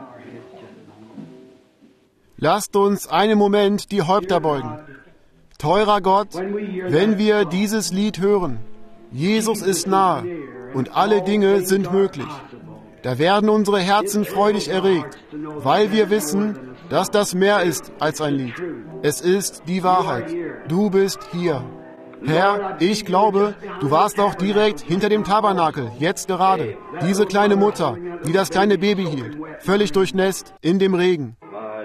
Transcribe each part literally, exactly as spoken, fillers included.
Lasst uns einen Moment die Häupter beugen. Teurer Gott, wenn wir dieses Lied hören, Jesus ist nahe und alle Dinge sind möglich, da werden unsere Herzen freudig erregt, weil wir wissen, dass das mehr ist als ein Lied. Es ist die Wahrheit. Du bist hier. Herr, ich glaube, du warst auch direkt hinter dem Tabernakel, jetzt gerade. Diese kleine Mutter, die das kleine Baby hielt, völlig durchnässt in dem Regen.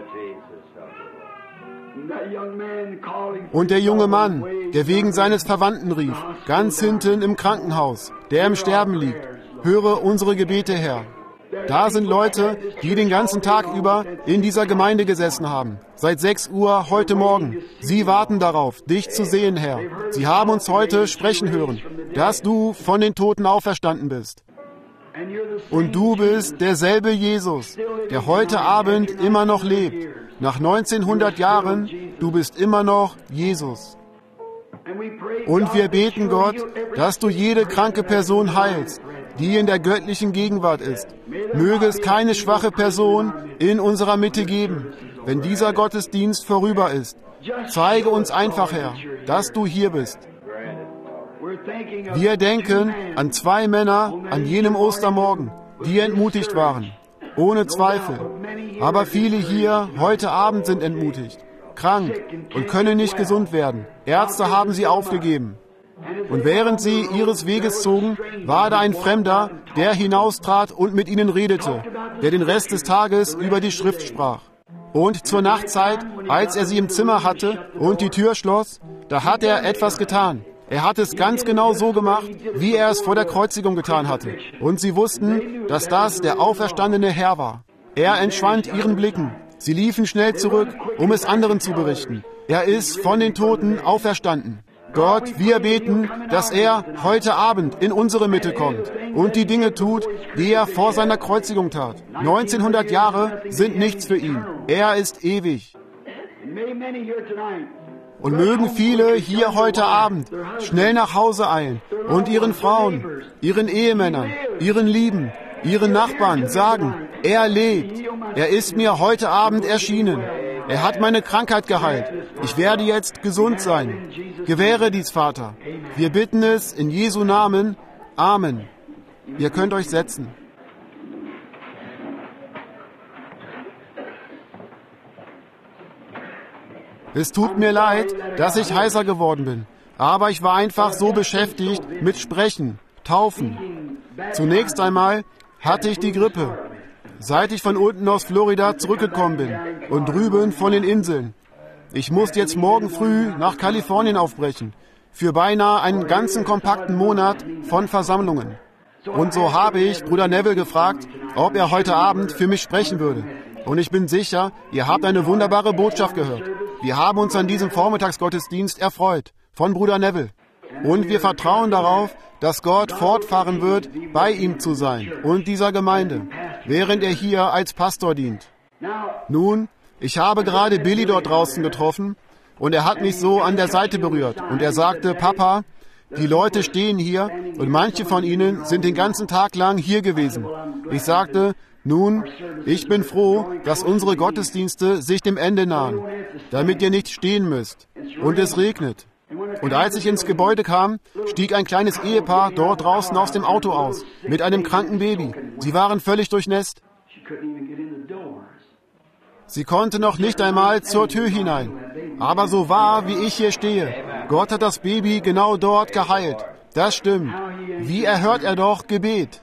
Und der junge Mann, der wegen seines Verwandten rief, ganz hinten im Krankenhaus, der im Sterben liegt. Höre unsere Gebete, Herr. Da sind Leute, die den ganzen Tag über in dieser Gemeinde gesessen haben. Seit sechs Uhr heute Morgen. Sie warten darauf, dich zu sehen, Herr. Sie haben uns heute sprechen hören, dass du von den Toten auferstanden bist. Und du bist derselbe Jesus, der heute Abend immer noch lebt. Nach neunzehnhundert Jahren, du bist immer noch Jesus. Und wir beten, Gott, dass du jede kranke Person heilst, die in der göttlichen Gegenwart ist. Möge es keine schwache Person in unserer Mitte geben, wenn dieser Gottesdienst vorüber ist. Zeige uns einfach, Herr, dass du hier bist. Wir denken an zwei Männer an jenem Ostermorgen, die entmutigt waren. Ohne Zweifel. Aber viele hier heute Abend sind entmutigt, krank und können nicht gesund werden. Ärzte haben sie aufgegeben. Und während sie ihres Weges zogen, war da ein Fremder, der hinaustrat und mit ihnen redete, der den Rest des Tages über die Schrift sprach. Und zur Nachtzeit, als er sie im Zimmer hatte und die Tür schloss, da hat er etwas getan. Er hat es ganz genau so gemacht, wie er es vor der Kreuzigung getan hatte. Und sie wussten, dass das der auferstandene Herr war. Er entschwand ihren Blicken. Sie liefen schnell zurück, um es anderen zu berichten. Er ist von den Toten auferstanden. Gott, wir beten, dass er heute Abend in unsere Mitte kommt und die Dinge tut, die er vor seiner Kreuzigung tat. neunzehnhundert Jahre sind nichts für ihn. Er ist ewig. Und mögen viele hier heute Abend schnell nach Hause eilen und ihren Frauen, ihren Ehemännern, ihren Lieben, ihren Nachbarn sagen, er lebt. Er ist mir heute Abend erschienen. Er hat meine Krankheit geheilt. Ich werde jetzt gesund sein. Gewähre dies, Vater. Wir bitten es in Jesu Namen. Amen. Ihr könnt euch setzen. Es tut mir leid, dass ich heiser geworden bin. Aber ich war einfach so beschäftigt mit Sprechen, Taufen. Zunächst einmal hatte ich die Grippe. Seit ich von unten aus Florida zurückgekommen bin und drüben von den Inseln. Ich musste jetzt morgen früh nach Kalifornien aufbrechen, für beinahe einen ganzen kompakten Monat von Versammlungen. Und so habe ich Bruder Neville gefragt, ob er heute Abend für mich sprechen würde. Und ich bin sicher, ihr habt eine wunderbare Botschaft gehört. Wir haben uns an diesem Vormittagsgottesdienst erfreut, von Bruder Neville. Und wir vertrauen darauf, dass Gott fortfahren wird, bei ihm zu sein und dieser Gemeinde, während er hier als Pastor dient. Nun, ich habe gerade Billy dort draußen getroffen und er hat mich so an der Seite berührt und er sagte, Papa, die Leute stehen hier und manche von ihnen sind den ganzen Tag lang hier gewesen. Ich sagte, nun, ich bin froh, dass unsere Gottesdienste sich dem Ende nahen, damit ihr nicht stehen müsst. Und es regnet. Und als ich ins Gebäude kam, stieg ein kleines Ehepaar dort draußen aus dem Auto aus, mit einem kranken Baby. Sie waren völlig durchnässt. Sie konnte noch nicht einmal zur Tür hinein. Aber so wahr, wie ich hier stehe, Gott hat das Baby genau dort geheilt. Das stimmt. Wie erhört er doch Gebet?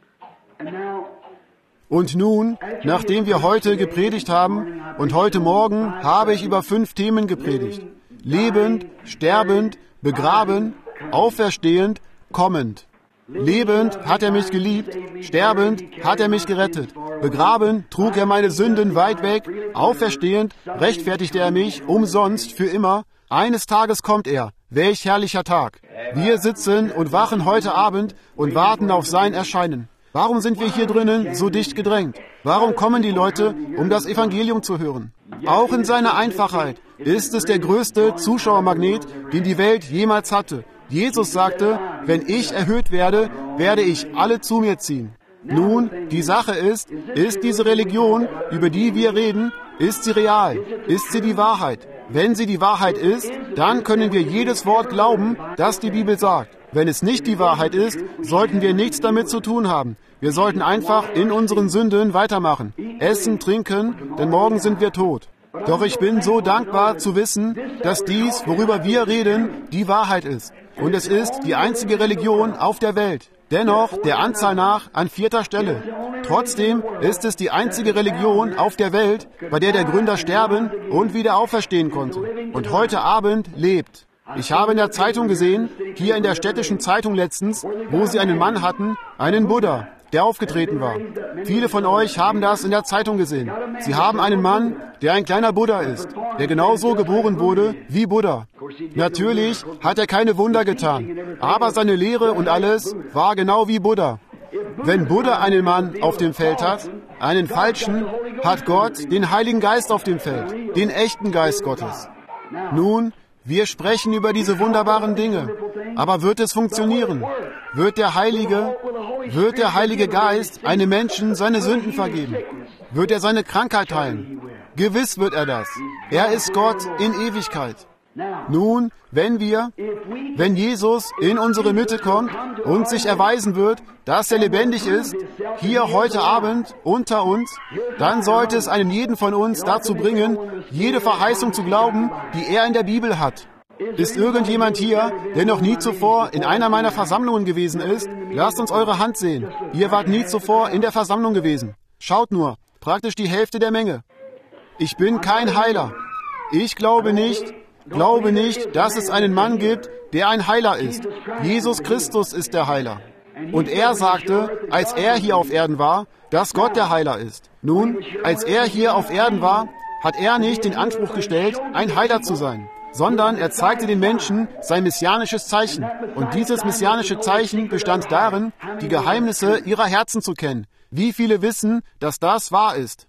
Und nun, nachdem wir heute gepredigt haben, und heute Morgen habe ich über fünf Themen gepredigt. Lebend, sterbend, begraben, auferstehend, kommend. Lebend hat er mich geliebt, sterbend hat er mich gerettet. Begraben trug er meine Sünden weit weg, auferstehend rechtfertigte er mich umsonst für immer. Eines Tages kommt er. Welch herrlicher Tag. Wir sitzen und wachen heute Abend und warten auf sein Erscheinen. Warum sind wir hier drinnen so dicht gedrängt? Warum kommen die Leute, um das Evangelium zu hören? Auch in seiner Einfachheit ist es der größte Zuschauermagnet, den die Welt jemals hatte. Jesus sagte, wenn ich erhöht werde, werde ich alle zu mir ziehen. Nun, die Sache ist, ist diese Religion, über die wir reden, ist sie real? Ist sie die Wahrheit? Wenn sie die Wahrheit ist, dann können wir jedes Wort glauben, das die Bibel sagt. Wenn es nicht die Wahrheit ist, sollten wir nichts damit zu tun haben. Wir sollten einfach in unseren Sünden weitermachen. Essen, trinken, denn morgen sind wir tot. Doch ich bin so dankbar zu wissen, dass dies, worüber wir reden, die Wahrheit ist. Und es ist die einzige Religion auf der Welt. Dennoch, der Anzahl nach, an vierter Stelle. Trotzdem ist es die einzige Religion auf der Welt, bei der der Gründer sterben und wieder auferstehen konnte. Und heute Abend lebt. Ich habe in der Zeitung gesehen, hier in der städtischen Zeitung letztens, wo sie einen Mann hatten, einen Buddha, der aufgetreten war. Viele von euch haben das in der Zeitung gesehen. Sie haben einen Mann, der ein kleiner Buddha ist, der genauso geboren wurde wie Buddha. Natürlich hat er keine Wunder getan, aber seine Lehre und alles war genau wie Buddha. Wenn Buddha einen Mann auf dem Feld hat, einen falschen, hat Gott den Heiligen Geist auf dem Feld, den echten Geist Gottes. Nun, wir sprechen über diese wunderbaren Dinge, aber wird es funktionieren? Wird der Heilige, wird der Heilige Geist einem Menschen seine Sünden vergeben? Wird er seine Krankheit heilen? Gewiss wird er das. Er ist Gott in Ewigkeit. Nun, wenn wir, wenn Jesus in unsere Mitte kommt und sich erweisen wird, dass er lebendig ist, hier heute Abend unter uns, dann sollte es einen jeden von uns dazu bringen, jede Verheißung zu glauben, die er in der Bibel hat. Ist irgendjemand hier, der noch nie zuvor in einer meiner Versammlungen gewesen ist? Lasst uns eure Hand sehen. Ihr wart nie zuvor in der Versammlung gewesen. Schaut nur, praktisch die Hälfte der Menge. Ich bin kein Heiler. Ich glaube nicht, glaube nicht, dass es einen Mann gibt, der ein Heiler ist. Jesus Christus ist der Heiler. Und er sagte, als er hier auf Erden war, dass Gott der Heiler ist. Nun, als er hier auf Erden war, hat er nicht den Anspruch gestellt, ein Heiler zu sein, sondern er zeigte den Menschen sein messianisches Zeichen. Und dieses messianische Zeichen bestand darin, die Geheimnisse ihrer Herzen zu kennen. Wie viele wissen, dass das wahr ist?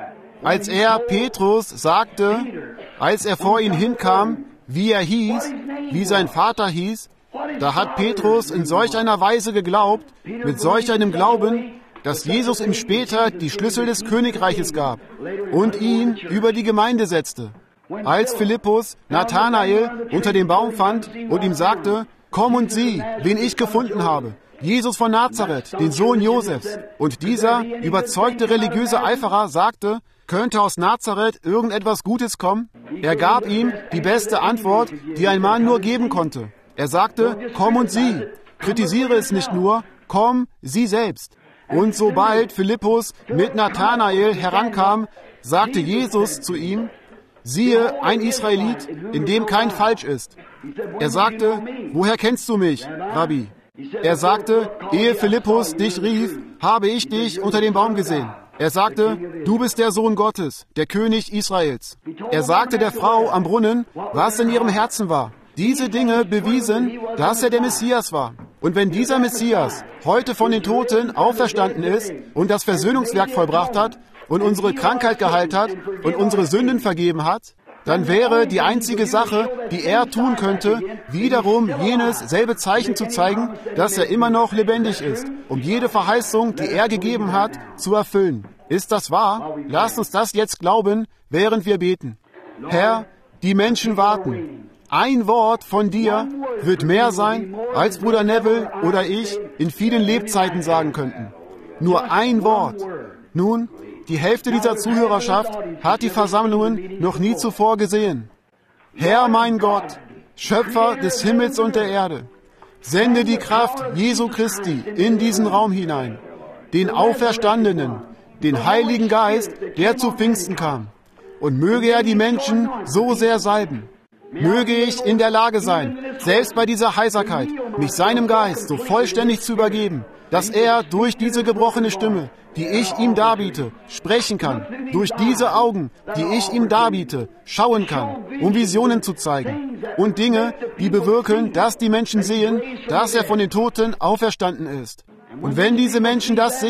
Als er Petrus sagte, als er vor ihn hinkam, wie er hieß, wie sein Vater hieß, da hat Petrus in solch einer Weise geglaubt, mit solch einem Glauben, dass Jesus ihm später die Schlüssel des Königreiches gab und ihn über die Gemeinde setzte. Als Philippus Nathanael unter dem Baum fand und ihm sagte, komm und sieh, wen ich gefunden habe. Jesus von Nazareth, den Sohn Josefs. Und dieser überzeugte religiöse Eiferer sagte, könnte aus Nazareth irgendetwas Gutes kommen? Er gab ihm die beste Antwort, die ein Mann nur geben konnte. Er sagte, komm und sieh. Kritisiere es nicht nur, komm, sieh selbst. Und sobald Philippus mit Nathanael herankam, sagte Jesus zu ihm, siehe, ein Israelit, in dem kein Falsch ist. Er sagte, woher kennst du mich, Rabbi? Er sagte, ehe Philippus dich rief, habe ich dich unter dem Baum gesehen. Er sagte, du bist der Sohn Gottes, der König Israels. Er sagte der Frau am Brunnen, was in ihrem Herzen war. Diese Dinge bewiesen, dass er der Messias war. Und wenn dieser Messias heute von den Toten auferstanden ist und das Versöhnungswerk vollbracht hat und unsere Krankheit geheilt hat und unsere Sünden vergeben hat, dann wäre die einzige Sache, die er tun könnte, wiederum jenes selbe Zeichen zu zeigen, dass er immer noch lebendig ist, um jede Verheißung, die er gegeben hat, zu erfüllen. Ist das wahr? Lasst uns das jetzt glauben, während wir beten. Herr, die Menschen warten. Ein Wort von dir wird mehr sein, als Bruder Neville oder ich in vielen Lebzeiten sagen könnten. Nur ein Wort. Nun, die Hälfte dieser Zuhörerschaft hat die Versammlungen noch nie zuvor gesehen. Herr mein Gott, Schöpfer des Himmels und der Erde, sende die Kraft Jesu Christi in diesen Raum hinein, den Auferstandenen, den Heiligen Geist, der zu Pfingsten kam. Und möge er die Menschen so sehr salben. Möge ich in der Lage sein, selbst bei dieser Heiserkeit, mich seinem Geist so vollständig zu übergeben, dass er durch diese gebrochene Stimme, die ich ihm darbiete, sprechen kann, durch diese Augen, die ich ihm darbiete, schauen kann, um Visionen zu zeigen und Dinge, die bewirken, dass die Menschen sehen, dass er von den Toten auferstanden ist. Und wenn diese Menschen das sehen,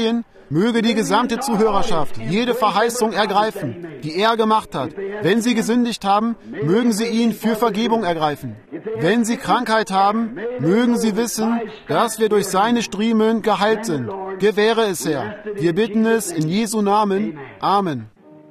Möge die gesamte Zuhörerschaft jede Verheißung ergreifen, die er gemacht hat. Wenn sie gesündigt haben, mögen sie ihn für Vergebung ergreifen. Wenn sie Krankheit haben, mögen sie wissen, dass wir durch seine Striemen geheilt sind. Gewähre es, Herr. Wir bitten es in Jesu Namen. Amen.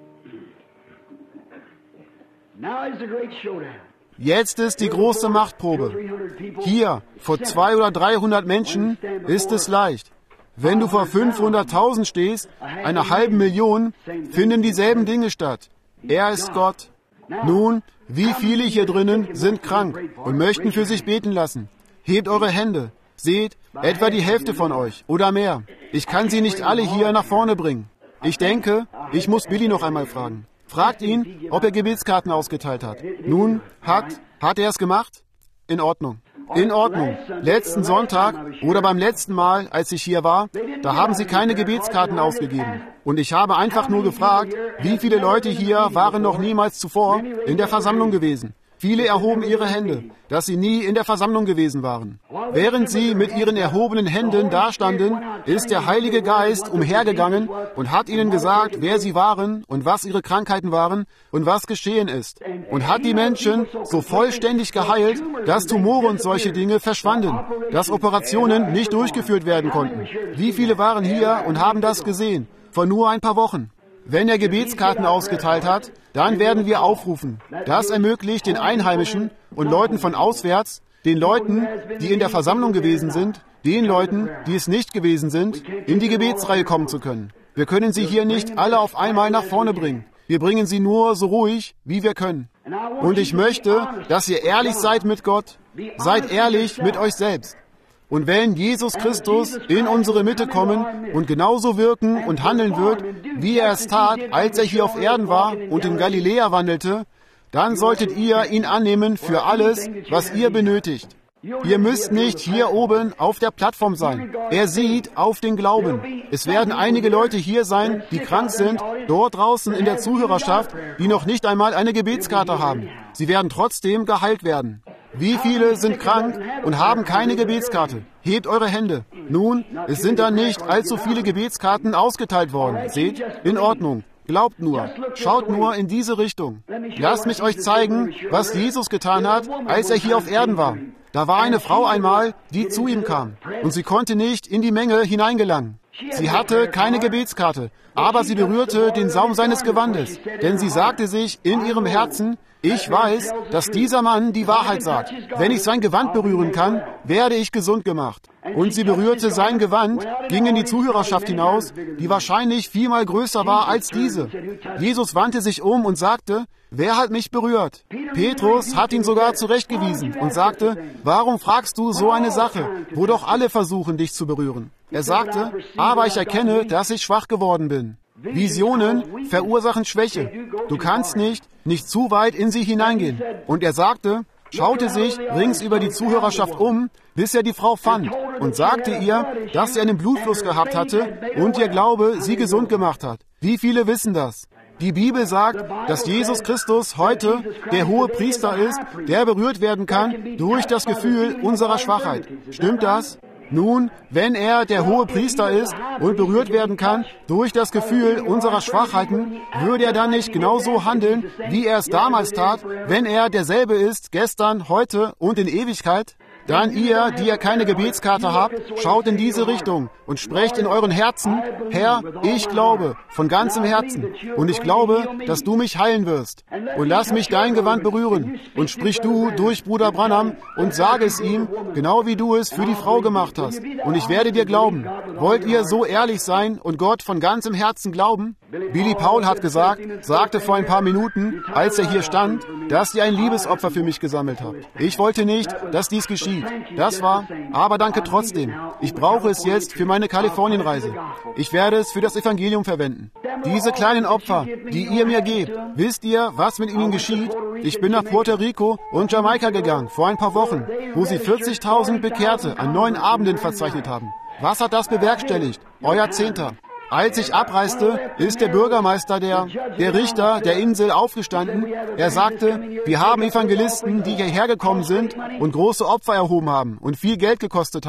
Jetzt ist die große Machtprobe. Hier, vor zweihundert oder dreihundert Menschen, ist es leicht. Wenn du vor fünfhunderttausend stehst, einer halben Million, finden dieselben Dinge statt. Er ist Gott. Nun, wie viele hier drinnen sind krank und möchten für sich beten lassen? Hebt eure Hände. Seht, etwa die Hälfte von euch oder mehr. Ich kann sie nicht alle hier nach vorne bringen. Ich denke, ich muss Billy noch einmal fragen. Fragt ihn, ob er Gebetskarten ausgeteilt hat. Nun, hat, hat er es gemacht? In Ordnung. In Ordnung. Letzten Sonntag oder beim letzten Mal, als ich hier war, da haben sie keine Gebetskarten ausgegeben. Und ich habe einfach nur gefragt, wie viele Leute hier waren noch niemals zuvor in der Versammlung gewesen. Viele erhoben ihre Hände, dass sie nie in der Versammlung gewesen waren. Während sie mit ihren erhobenen Händen dastanden, ist der Heilige Geist umhergegangen und hat ihnen gesagt, wer sie waren und was ihre Krankheiten waren und was geschehen ist. Und hat die Menschen so vollständig geheilt, dass Tumore und solche Dinge verschwanden, dass Operationen nicht durchgeführt werden konnten. Wie viele waren hier und haben das gesehen? Vor nur ein paar Wochen. Wenn er Gebetskarten ausgeteilt hat, dann werden wir aufrufen. Das ermöglicht den Einheimischen und Leuten von auswärts, den Leuten, die in der Versammlung gewesen sind, den Leuten, die es nicht gewesen sind, in die Gebetsreihe kommen zu können. Wir können sie hier nicht alle auf einmal nach vorne bringen. Wir bringen sie nur so ruhig, wie wir können. Und ich möchte, dass ihr ehrlich seid mit Gott. Seid ehrlich mit euch selbst. Und wenn Jesus Christus in unsere Mitte kommen und genauso wirken und handeln wird, wie er es tat, als er hier auf Erden war und in Galiläa wandelte, dann solltet ihr ihn annehmen für alles, was ihr benötigt. Ihr müsst nicht hier oben auf der Plattform sein. Er sieht auf den Glauben. Es werden einige Leute hier sein, die krank sind, dort draußen in der Zuhörerschaft, die noch nicht einmal eine Gebetskarte haben. Sie werden trotzdem geheilt werden. Wie viele sind krank und haben keine Gebetskarte? Hebt eure Hände. Nun, es sind dann nicht allzu viele Gebetskarten ausgeteilt worden. Seht? In Ordnung. Glaubt nur. Schaut nur in diese Richtung. Lasst mich euch zeigen, was Jesus getan hat, als er hier auf Erden war. Da war eine Frau einmal, die zu ihm kam. Und sie konnte nicht in die Menge hineingelangen. Sie hatte keine Gebetskarte, aber sie berührte den Saum seines Gewandes. Denn sie sagte sich in ihrem Herzen, ich weiß, dass dieser Mann die Wahrheit sagt. Wenn ich sein Gewand berühren kann, werde ich gesund gemacht. Und sie berührte sein Gewand, ging in die Zuhörerschaft hinaus, die wahrscheinlich viermal größer war als diese. Jesus wandte sich um und sagte, wer hat mich berührt? Petrus hat ihn sogar zurechtgewiesen und sagte, warum fragst du so eine Sache, wo doch alle versuchen, dich zu berühren? Er sagte, aber ich erkenne, dass ich schwach geworden bin. Visionen verursachen Schwäche. Du kannst nicht, nicht zu weit in sie hineingehen. Und er sagte, schaute sich rings über die Zuhörerschaft um, bis er die Frau fand und sagte ihr, dass sie einen Blutfluss gehabt hatte und ihr Glaube sie gesund gemacht hat. Wie viele wissen das? Die Bibel sagt, dass Jesus Christus heute der hohe Priester ist, der berührt werden kann durch das Gefühl unserer Schwachheit. Stimmt das? Nun, wenn er der hohe Priester ist und berührt werden kann durch das Gefühl unserer Schwachheiten, würde er dann nicht genauso handeln, wie er es damals tat, wenn er derselbe ist, gestern, heute und in Ewigkeit? Dann ihr, die ihr keine Gebetskarte habt, schaut in diese Richtung und sprecht in euren Herzen, Herr, ich glaube, von ganzem Herzen. Und ich glaube, dass du mich heilen wirst. Und lass mich dein Gewand berühren. Und sprich du durch Bruder Branham und sage es ihm, genau wie du es für die Frau gemacht hast. Und ich werde dir glauben. Wollt ihr so ehrlich sein und Gott von ganzem Herzen glauben? Billy Paul hat gesagt, sagte vor ein paar Minuten, als er hier stand, dass ihr ein Liebesopfer für mich gesammelt habt. Ich wollte nicht, dass dies geschieht. Das war, aber danke trotzdem. Ich brauche es jetzt für meine Kalifornienreise. Ich werde es für das Evangelium verwenden. Diese kleinen Opfer, die ihr mir gebt, wisst ihr, was mit ihnen geschieht? Ich bin nach Puerto Rico und Jamaika gegangen, vor ein paar Wochen, wo sie vierzigtausend Bekehrte an neun Abenden verzeichnet haben. Was hat das bewerkstelligt? Euer Zehnter. Als ich abreiste, ist der Bürgermeister, der, der Richter der Insel aufgestanden. Er sagte, wir haben Evangelisten, die hierher gekommen sind und große Opfer erhoben haben und viel Geld gekostet haben.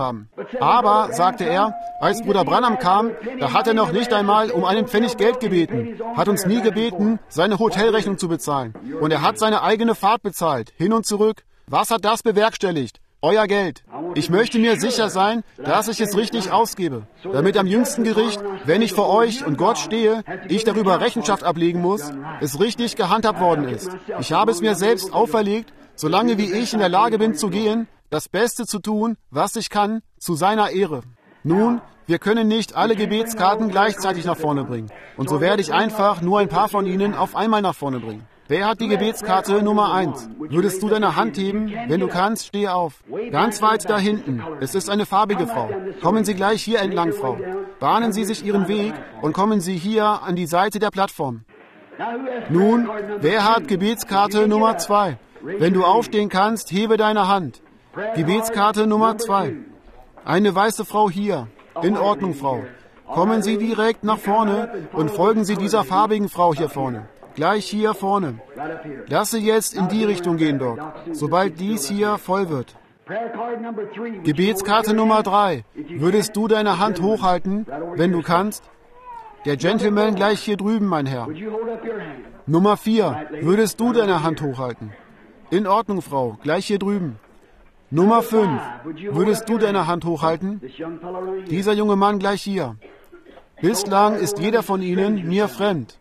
Aber, sagte er, als Bruder Branham kam, da hat er noch nicht einmal um einen Pfennig Geld gebeten, hat uns nie gebeten, seine Hotelrechnung zu bezahlen. Und er hat seine eigene Fahrt bezahlt, hin und zurück. Was hat das bewerkstelligt? Euer Geld. Ich möchte mir sicher sein, dass ich es richtig ausgebe, damit am jüngsten Gericht, wenn ich vor euch und Gott stehe, ich darüber Rechenschaft ablegen muss, es richtig gehandhabt worden ist. Ich habe es mir selbst auferlegt, solange wie ich in der Lage bin zu gehen, das Beste zu tun, was ich kann, zu seiner Ehre. Nun, wir können nicht alle Gebetskarten gleichzeitig nach vorne bringen. Und so werde ich einfach nur ein paar von ihnen auf einmal nach vorne bringen. Wer hat die Gebetskarte Nummer eins? Würdest du deine Hand heben? Wenn du kannst, stehe auf. Ganz weit da hinten. Es ist eine farbige Frau. Kommen Sie gleich hier entlang, Frau. Bahnen Sie sich Ihren Weg und kommen Sie hier an die Seite der Plattform. Nun, wer hat Gebetskarte Nummer zwei? Wenn du aufstehen kannst, hebe deine Hand. Gebetskarte Nummer zwei. Eine weiße Frau hier. In Ordnung, Frau. Kommen Sie direkt nach vorne und folgen Sie dieser farbigen Frau hier vorne. Gleich hier vorne. Lass sie jetzt in die Richtung gehen, Doc, sobald dies hier voll wird. Gebetskarte Nummer drei. Würdest du deine Hand hochhalten, wenn du kannst? Der Gentleman gleich hier drüben, mein Herr. Nummer vier. Würdest du deine Hand hochhalten? In Ordnung, Frau. Gleich hier drüben. Nummer fünf. Würdest du deine Hand hochhalten? Dieser junge Mann gleich hier. Bislang ist jeder von ihnen mir fremd.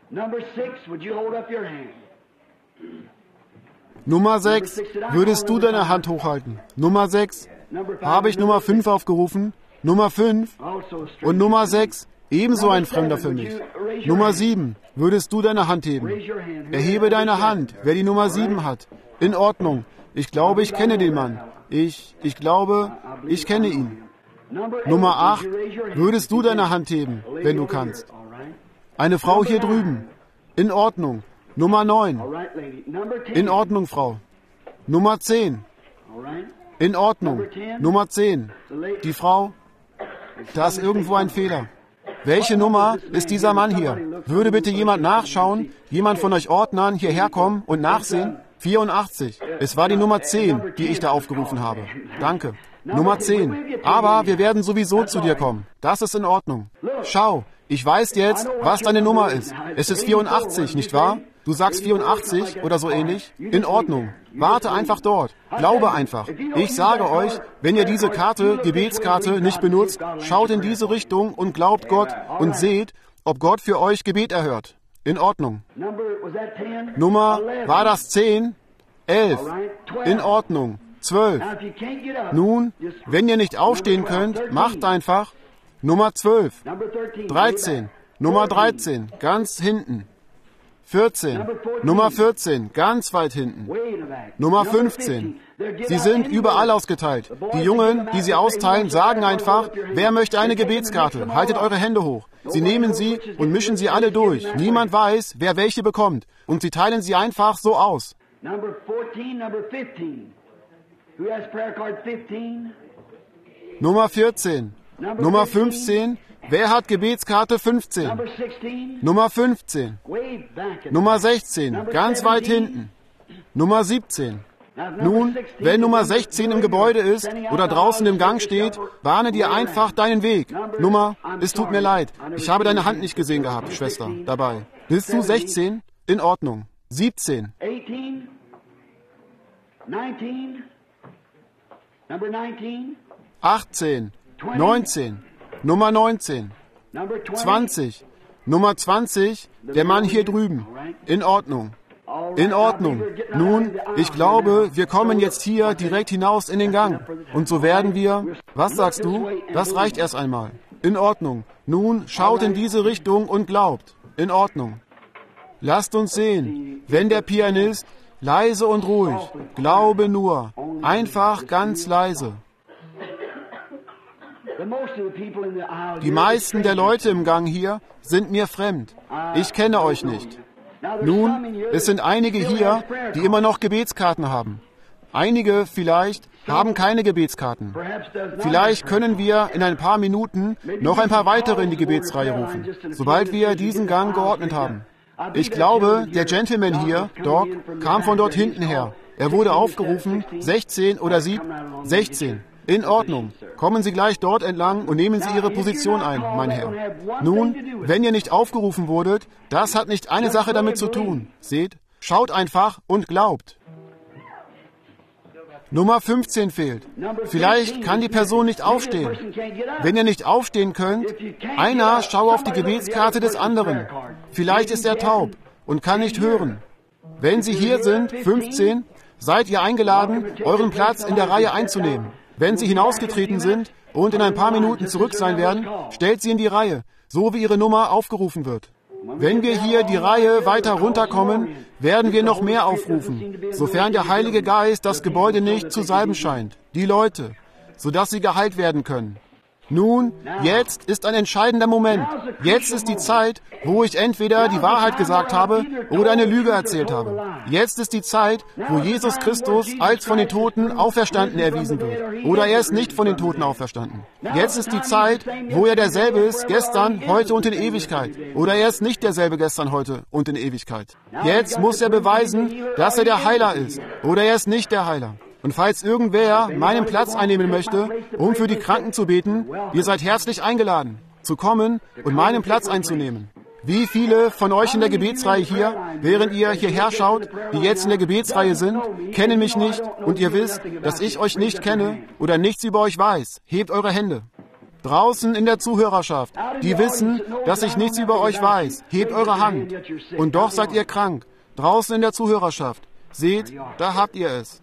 Nummer sechs. Würdest du deine Hand hochhalten? Nummer sechs. Habe ich Nummer fünf aufgerufen? Nummer fünf. Und Nummer sechs. Ebenso ein Fremder für mich. Nummer sieben. Würdest du deine Hand heben? Erhebe deine Hand, wer die Nummer sieben hat. In Ordnung. Ich glaube, ich kenne den Mann. Ich, ich glaube, ich kenne ihn. Nummer acht. Würdest du deine Hand heben, wenn du kannst? Eine Frau hier drüben. In Ordnung. Nummer neun. In Ordnung, Frau. Nummer zehn. In Ordnung. Nummer zehn. Die Frau. Da ist irgendwo ein Fehler. Welche Nummer ist dieser Mann hier? Würde bitte jemand nachschauen, jemand von euch Ordnern hierher kommen und nachsehen? vierundachtzig. Es war die Nummer zehn, die ich da aufgerufen habe. Danke. Nummer zehn. Aber wir werden sowieso zu dir kommen. Das ist in Ordnung. Schau, ich weiß jetzt, was deine Nummer ist. Es ist vierundachtzig, nicht wahr? Du sagst vierundachtzig oder so ähnlich? In Ordnung. Warte einfach dort. Glaube einfach. Ich sage euch, wenn ihr diese Karte, Gebetskarte, nicht benutzt, schaut in diese Richtung und glaubt Gott und seht, ob Gott für euch Gebet erhört. In Ordnung. Nummer, war das zehn? elf. In Ordnung. zwölf. Nun, wenn ihr nicht aufstehen könnt, macht einfach. Nummer zwölf. dreizehn. Nummer dreizehn. Ganz hinten. vierzehn. Nummer vierzehn. Ganz weit hinten. Nummer fünfzehn. Sie sind überall ausgeteilt. Die Jungen, die sie austeilen, sagen einfach, wer möchte eine Gebetskarte? Haltet eure Hände hoch. Sie nehmen sie und mischen sie alle durch. Niemand weiß, wer welche bekommt. Und sie teilen sie einfach so aus. Nummer vierzehn. Nummer fünfzehn. Wer hat Gebetskarte fünfzehn? Nummer fünfzehn. Nummer sechzehn. Ganz weit hinten. Nummer siebzehn. Nun, wenn Nummer sechzehn im Gebäude ist oder draußen im Gang steht, bahne dir einfach deinen Weg. Nummer, es tut mir leid. Ich habe deine Hand nicht gesehen gehabt, Schwester, dabei. Bist du sechzehn? In Ordnung. siebzehn. achtzehn. neunzehn. Nummer neunzehn. zwanzig. Nummer zwanzig. Der Mann hier drüben. In Ordnung. In Ordnung. Nun, ich glaube, wir kommen jetzt hier direkt hinaus in den Gang. Und so werden wir... Was sagst du? Das reicht erst einmal. In Ordnung. Nun, schaut in diese Richtung und glaubt. In Ordnung. Lasst uns sehen. Wenn der Pianist... Leise und ruhig. Glaube nur. Einfach ganz leise. Die meisten der Leute im Gang hier sind mir fremd. Ich kenne euch nicht. Nun, es sind einige hier, die immer noch Gebetskarten haben. Einige vielleicht haben keine Gebetskarten. Vielleicht können wir in ein paar Minuten noch ein paar weitere in die Gebetsreihe rufen, sobald wir diesen Gang geordnet haben. Ich glaube, der Gentleman hier, Doc, kam von dort hinten her. Er wurde aufgerufen, sechzehn oder sieben, sechzehn. In Ordnung. Kommen Sie gleich dort entlang und nehmen Sie Ihre Position ein, mein Herr. Nun, wenn ihr nicht aufgerufen wurdet, das hat nicht eine Sache damit zu tun. Seht, schaut einfach und glaubt. Nummer fünfzehn fehlt. Vielleicht kann die Person nicht aufstehen. Wenn ihr nicht aufstehen könnt, einer schaue auf die Gebetskarte des anderen. Vielleicht ist er taub und kann nicht hören. Wenn Sie hier sind, fünfzehn, seid ihr eingeladen, euren Platz in der Reihe einzunehmen. Wenn Sie hinausgetreten sind und in ein paar Minuten zurück sein werden, stellt Sie in die Reihe, so wie Ihre Nummer aufgerufen wird. Wenn wir hier die Reihe weiter runterkommen, werden wir noch mehr aufrufen, sofern der Heilige Geist das Gebäude nicht zu salben scheint, die Leute, sodass sie geheilt werden können. Nun, jetzt ist ein entscheidender Moment. Jetzt ist die Zeit, wo ich entweder die Wahrheit gesagt habe oder eine Lüge erzählt habe. Jetzt ist die Zeit, wo Jesus Christus als von den Toten auferstanden erwiesen wird. Oder er ist nicht von den Toten auferstanden. Jetzt ist die Zeit, wo er derselbe ist, gestern, heute und in Ewigkeit. Oder er ist nicht derselbe gestern, heute und in Ewigkeit. Jetzt muss er beweisen, dass er der Heiler ist. Oder er ist nicht der Heiler. Und falls irgendwer meinen Platz einnehmen möchte, um für die Kranken zu beten, ihr seid herzlich eingeladen, zu kommen und meinen Platz einzunehmen. Wie viele von euch in der Gebetsreihe hier, während ihr hierher schaut, die jetzt in der Gebetsreihe sind, kennen mich nicht und ihr wisst, dass ich euch nicht kenne oder nichts über euch weiß? Hebt eure Hände. Draußen in der Zuhörerschaft, die wissen, dass ich nichts über euch weiß, hebt eure Hand. Und doch seid ihr krank. Draußen in der Zuhörerschaft. Seht, da habt ihr es.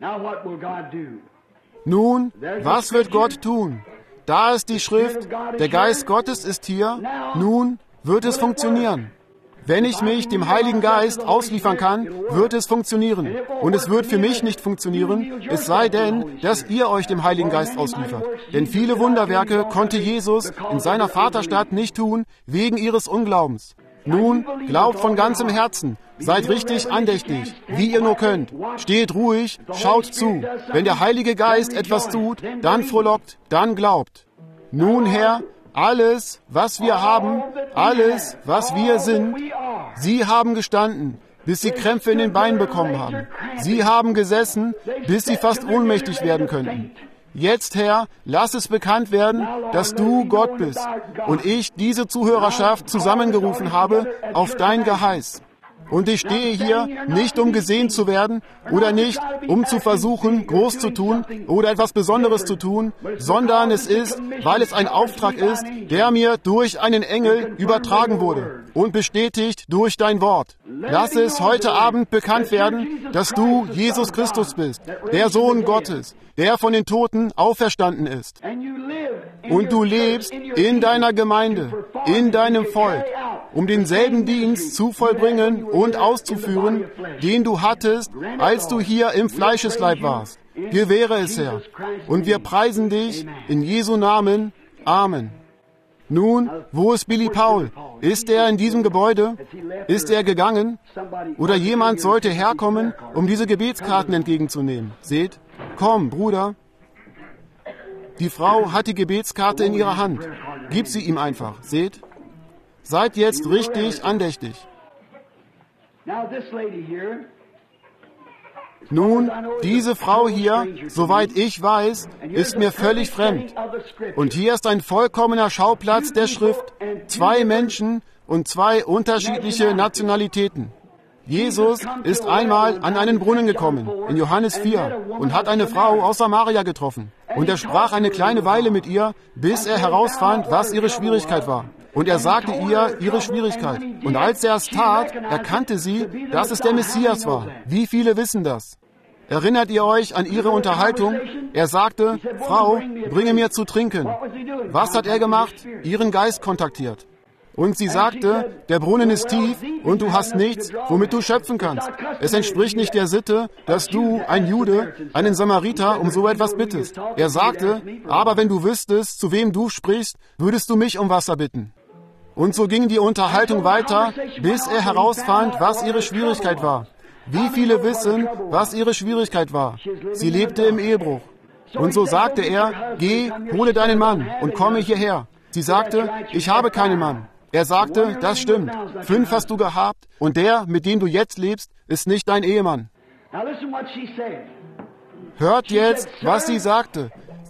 Nun, was wird Gott tun? Da ist die Schrift, der Geist Gottes ist hier. Nun wird es funktionieren. Wenn ich mich dem Heiligen Geist ausliefern kann, wird es funktionieren. Und es wird für mich nicht funktionieren, es sei denn, dass ihr euch dem Heiligen Geist ausliefert. Denn viele Wunderwerke konnte Jesus in seiner Vaterstadt nicht tun, wegen ihres Unglaubens. Nun, glaubt von ganzem Herzen. Seid richtig andächtig, wie ihr nur könnt. Steht ruhig, schaut zu. Wenn der Heilige Geist etwas tut, dann frohlockt, dann glaubt. Nun, Herr, alles, was wir haben, alles, was wir sind, Sie haben gestanden, bis Sie Krämpfe in den Beinen bekommen haben. Sie haben gesessen, bis Sie fast ohnmächtig werden könnten. Jetzt, Herr, lass es bekannt werden, dass du Gott bist und ich diese Zuhörerschaft zusammengerufen habe auf dein Geheiß. Und ich stehe hier nicht, um gesehen zu werden oder nicht, um zu versuchen, groß zu tun oder etwas Besonderes zu tun, sondern es ist, weil es ein Auftrag ist, der mir durch einen Engel übertragen wurde und bestätigt durch dein Wort. Lass es heute Abend bekannt werden, dass du Jesus Christus bist, der Sohn Gottes, der von den Toten auferstanden ist. Und du lebst in deiner Gemeinde, in deinem Volk, um denselben Dienst zu vollbringen und auszuführen, den du hattest, als du hier im Fleischesleib warst. Gewähre es, Herr. Und wir preisen dich in Jesu Namen. Amen. Nun, wo ist Billy Paul? Ist er in diesem Gebäude? Ist er gegangen? Oder jemand sollte herkommen, um diese Gebetskarten entgegenzunehmen. Seht, komm, Bruder. Die Frau hat die Gebetskarte in ihrer Hand. Gib sie ihm einfach. Seht? Seid jetzt richtig andächtig. Nun, diese Frau hier, soweit ich weiß, ist mir völlig fremd. Und hier ist ein vollkommener Schauplatz der Schrift. Zwei Menschen und zwei unterschiedliche Nationalitäten. Jesus ist einmal an einen Brunnen gekommen, in Johannes vier, und hat eine Frau aus Samaria getroffen. Und er sprach eine kleine Weile mit ihr, bis er herausfand, was ihre Schwierigkeit war. Und er sagte ihr ihre Schwierigkeit. Und als er es tat, erkannte sie, dass es der Messias war. Wie viele wissen das? Erinnert ihr euch an ihre Unterhaltung? Er sagte, Frau, bringe mir zu trinken. Was hat er gemacht? Ihren Geist kontaktiert. Und sie sagte, der Brunnen ist tief und du hast nichts, womit du schöpfen kannst. Es entspricht nicht der Sitte, dass du, ein Jude, einen Samariter um so etwas bittest. Er sagte, aber wenn du wüsstest, zu wem du sprichst, würdest du mich um Wasser bitten. Und so ging die Unterhaltung weiter, bis er herausfand, was ihre Schwierigkeit war. Wie viele wissen, was ihre Schwierigkeit war? Sie lebte im Ehebruch. Und so sagte er, geh, hole deinen Mann und komme hierher. Sie sagte, ich habe keinen Mann. Er sagte, das stimmt. Fünf hast du gehabt und der, mit dem du jetzt lebst, ist nicht dein Ehemann. Hört jetzt, was sie sagte.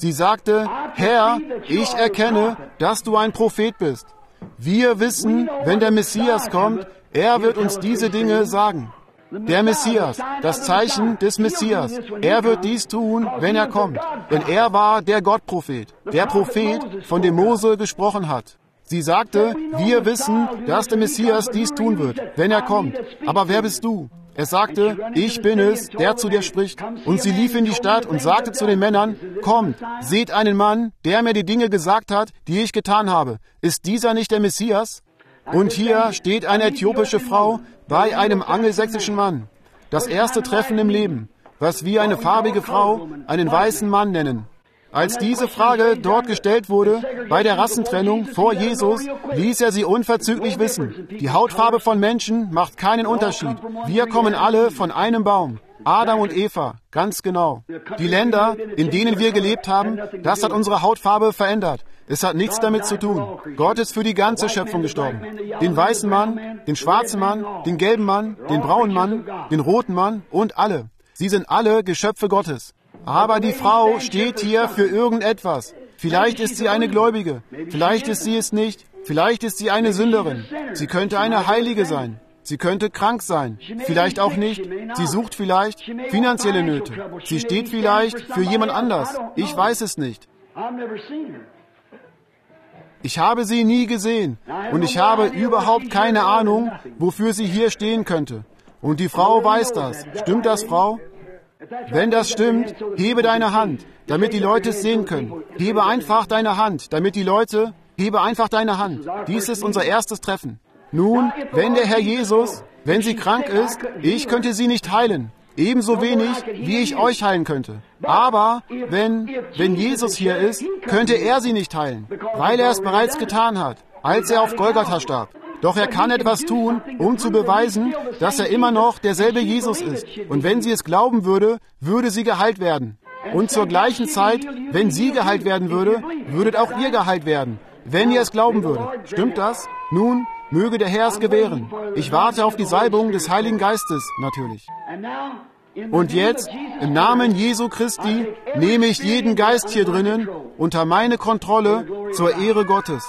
Sie sagte, Herr, ich erkenne, dass du ein Prophet bist. Wir wissen, wenn der Messias kommt, er wird uns diese Dinge sagen. Der Messias, das Zeichen des Messias. Er wird dies tun, wenn er kommt. Denn er war der Gottprophet, der Prophet, von dem Mose gesprochen hat. Sie sagte, wir wissen, dass der Messias dies tun wird, wenn er kommt. Aber wer bist du? Er sagte, ich bin es, der zu dir spricht. Und sie lief in die Stadt und sagte zu den Männern, kommt, seht einen Mann, der mir die Dinge gesagt hat, die ich getan habe. Ist dieser nicht der Messias? Und hier steht eine äthiopische Frau bei einem angelsächsischen Mann. Das erste Treffen im Leben, was wir eine farbige Frau, einen weißen Mann nennen. Als diese Frage dort gestellt wurde, bei der Rassentrennung vor Jesus, ließ er sie unverzüglich wissen. Die Hautfarbe von Menschen macht keinen Unterschied. Wir kommen alle von einem Baum. Adam und Eva, ganz genau. Die Länder, in denen wir gelebt haben, das hat unsere Hautfarbe verändert. Es hat nichts damit zu tun. Gott ist für die ganze Schöpfung gestorben. Den weißen Mann, den schwarzen Mann, den gelben Mann, den braunen Mann, den roten Mann und alle. Sie sind alle Geschöpfe Gottes. Aber die Frau steht hier für irgendetwas. Vielleicht ist sie eine Gläubige. Vielleicht ist sie es nicht. Vielleicht ist sie eine Sünderin. Sie könnte eine Heilige sein. Sie könnte krank sein. Vielleicht auch nicht. Sie sucht vielleicht finanzielle Nöte. Sie steht vielleicht für jemand anders. Ich weiß es nicht. Ich habe sie nie gesehen. Und ich habe überhaupt keine Ahnung, wofür sie hier stehen könnte. Und die Frau weiß das. Stimmt das, Frau? Wenn das stimmt, hebe deine Hand, damit die Leute es sehen können. Hebe einfach deine Hand, damit die Leute... Hebe einfach deine Hand. Dies ist unser erstes Treffen. Nun, wenn der Herr Jesus, wenn sie krank ist, ich könnte sie nicht heilen. Ebenso wenig, wie ich euch heilen könnte. Aber wenn, wenn Jesus hier ist, könnte er sie nicht heilen, weil er es bereits getan hat, als er auf Golgatha starb. Doch er kann etwas tun, um zu beweisen, dass er immer noch derselbe Jesus ist. Und wenn sie es glauben würde, würde sie geheilt werden. Und zur gleichen Zeit, wenn sie geheilt werden würde, würdet auch ihr geheilt werden, wenn ihr es glauben würdet. Stimmt das? Nun, möge der Herr es gewähren. Ich warte auf die Salbung des Heiligen Geistes, natürlich. Und jetzt, im Namen Jesu Christi, nehme ich jeden Geist hier drinnen unter meine Kontrolle zur Ehre Gottes.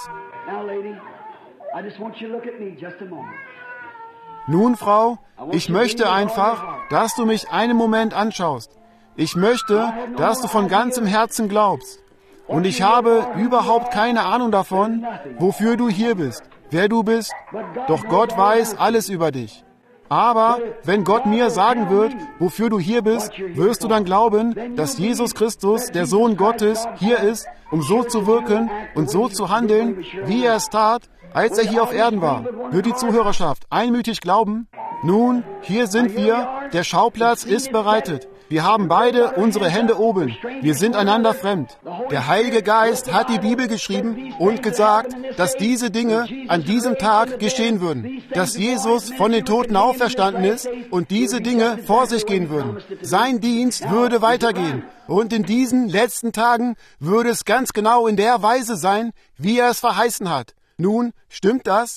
Nun, Frau, ich möchte einfach, dass du mich einen Moment anschaust. Ich möchte, dass du von ganzem Herzen glaubst. Und ich habe überhaupt keine Ahnung davon, wofür du hier bist, wer du bist. Doch Gott weiß alles über dich. Aber wenn Gott mir sagen wird, wofür du hier bist, wirst du dann glauben, dass Jesus Christus, der Sohn Gottes, hier ist, um so zu wirken und so zu handeln, wie er es tat, als er hier auf Erden war. Wird die Zuhörerschaft einmütig glauben? Nun, hier sind wir, der Schauplatz ist bereitet. Wir haben beide unsere Hände oben. Wir sind einander fremd. Der Heilige Geist hat die Bibel geschrieben und gesagt, dass diese Dinge an diesem Tag geschehen würden. Dass Jesus von den Toten auferstanden ist und diese Dinge vor sich gehen würden. Sein Dienst würde weitergehen. Und in diesen letzten Tagen würde es ganz genau in der Weise sein, wie er es verheißen hat. Nun, stimmt das?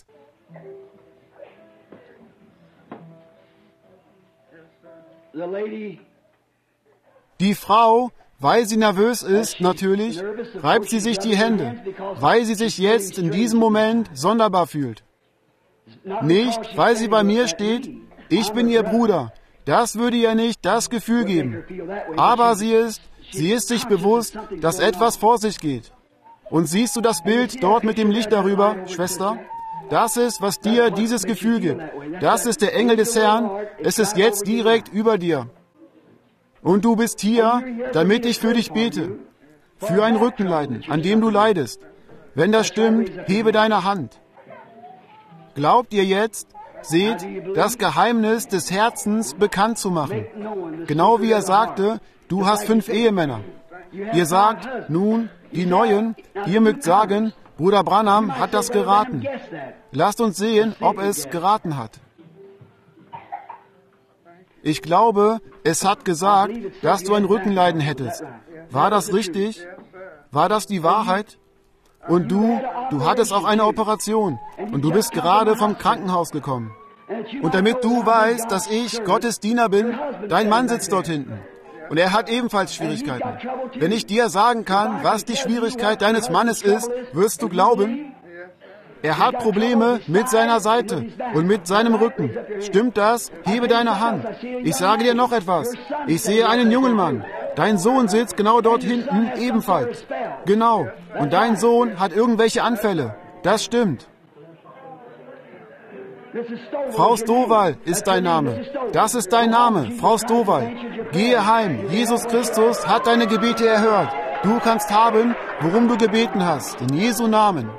Die Frau, weil sie nervös ist, natürlich, reibt sie sich die Hände, weil sie sich jetzt in diesem Moment sonderbar fühlt. Nicht, weil sie bei mir steht, ich bin ihr Bruder. Das würde ihr nicht das Gefühl geben. Aber sie ist, sie ist sich bewusst, dass etwas vor sich geht. Und siehst du das Bild dort mit dem Licht darüber, Schwester? Das ist, was dir dieses Gefühl gibt. Das ist der Engel des Herrn. Es ist jetzt direkt über dir. Und du bist hier, damit ich für dich bete. Für ein Rückenleiden, an dem du leidest. Wenn das stimmt, hebe deine Hand. Glaubt ihr jetzt, seht, das Geheimnis des Herzens bekannt zu machen. Genau wie er sagte, du hast fünf Ehemänner. Ihr sagt, nun, die Neuen, ihr mögt sagen, Bruder Branham hat das geraten. Lasst uns sehen, ob es geraten hat. Ich glaube, es hat gesagt, dass du ein Rückenleiden hättest. War das richtig? War das die Wahrheit? Und du, du hattest auch eine Operation und du bist gerade vom Krankenhaus gekommen. Und damit du weißt, dass ich Gottes Diener bin, dein Mann sitzt dort hinten. und er hat ebenfalls Schwierigkeiten. Wenn ich dir sagen kann, was die Schwierigkeit deines Mannes ist, wirst du glauben, er hat Probleme mit seiner Seite und mit seinem Rücken. Stimmt das? Hebe deine Hand. Ich sage dir noch etwas. Ich sehe einen jungen Mann. Dein Sohn sitzt genau dort hinten ebenfalls. Genau. Und dein Sohn hat irgendwelche Anfälle. Das stimmt. Frau Stovall ist dein Name. Das ist dein Name, Frau Stovall. Gehe heim. Jesus Christus hat deine Gebete erhört. Du kannst haben, worum du gebeten hast. In Jesu Namen.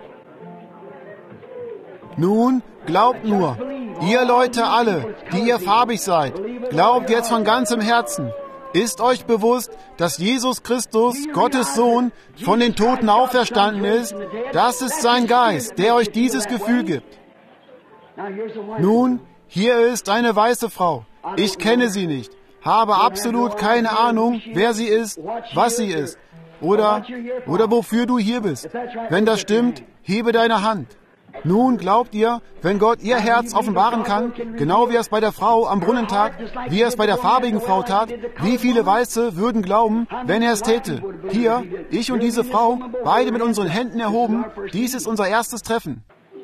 Nun, glaubt nur, ihr Leute alle, die ihr farbig seid, glaubt jetzt von ganzem Herzen. Ist euch bewusst, dass Jesus Christus, Gottes Sohn, von den Toten auferstanden ist? Das ist sein Geist, der euch dieses Gefühl gibt. Nun, hier ist eine weiße Frau. Ich kenne sie nicht, habe absolut keine Ahnung, wer sie ist, was sie ist, oder, oder wofür du hier bist. Wenn das stimmt, hebe deine Hand. Nun glaubt ihr, wenn Gott ihr Herz offenbaren kann, genau wie er es bei der Frau am Brunnen tat, wie er es bei der farbigen Frau tat, wie viele Weiße würden glauben, wenn er es täte? Hier, ich und diese Frau, beide mit unseren Händen erhoben, dies ist unser erstes Treffen.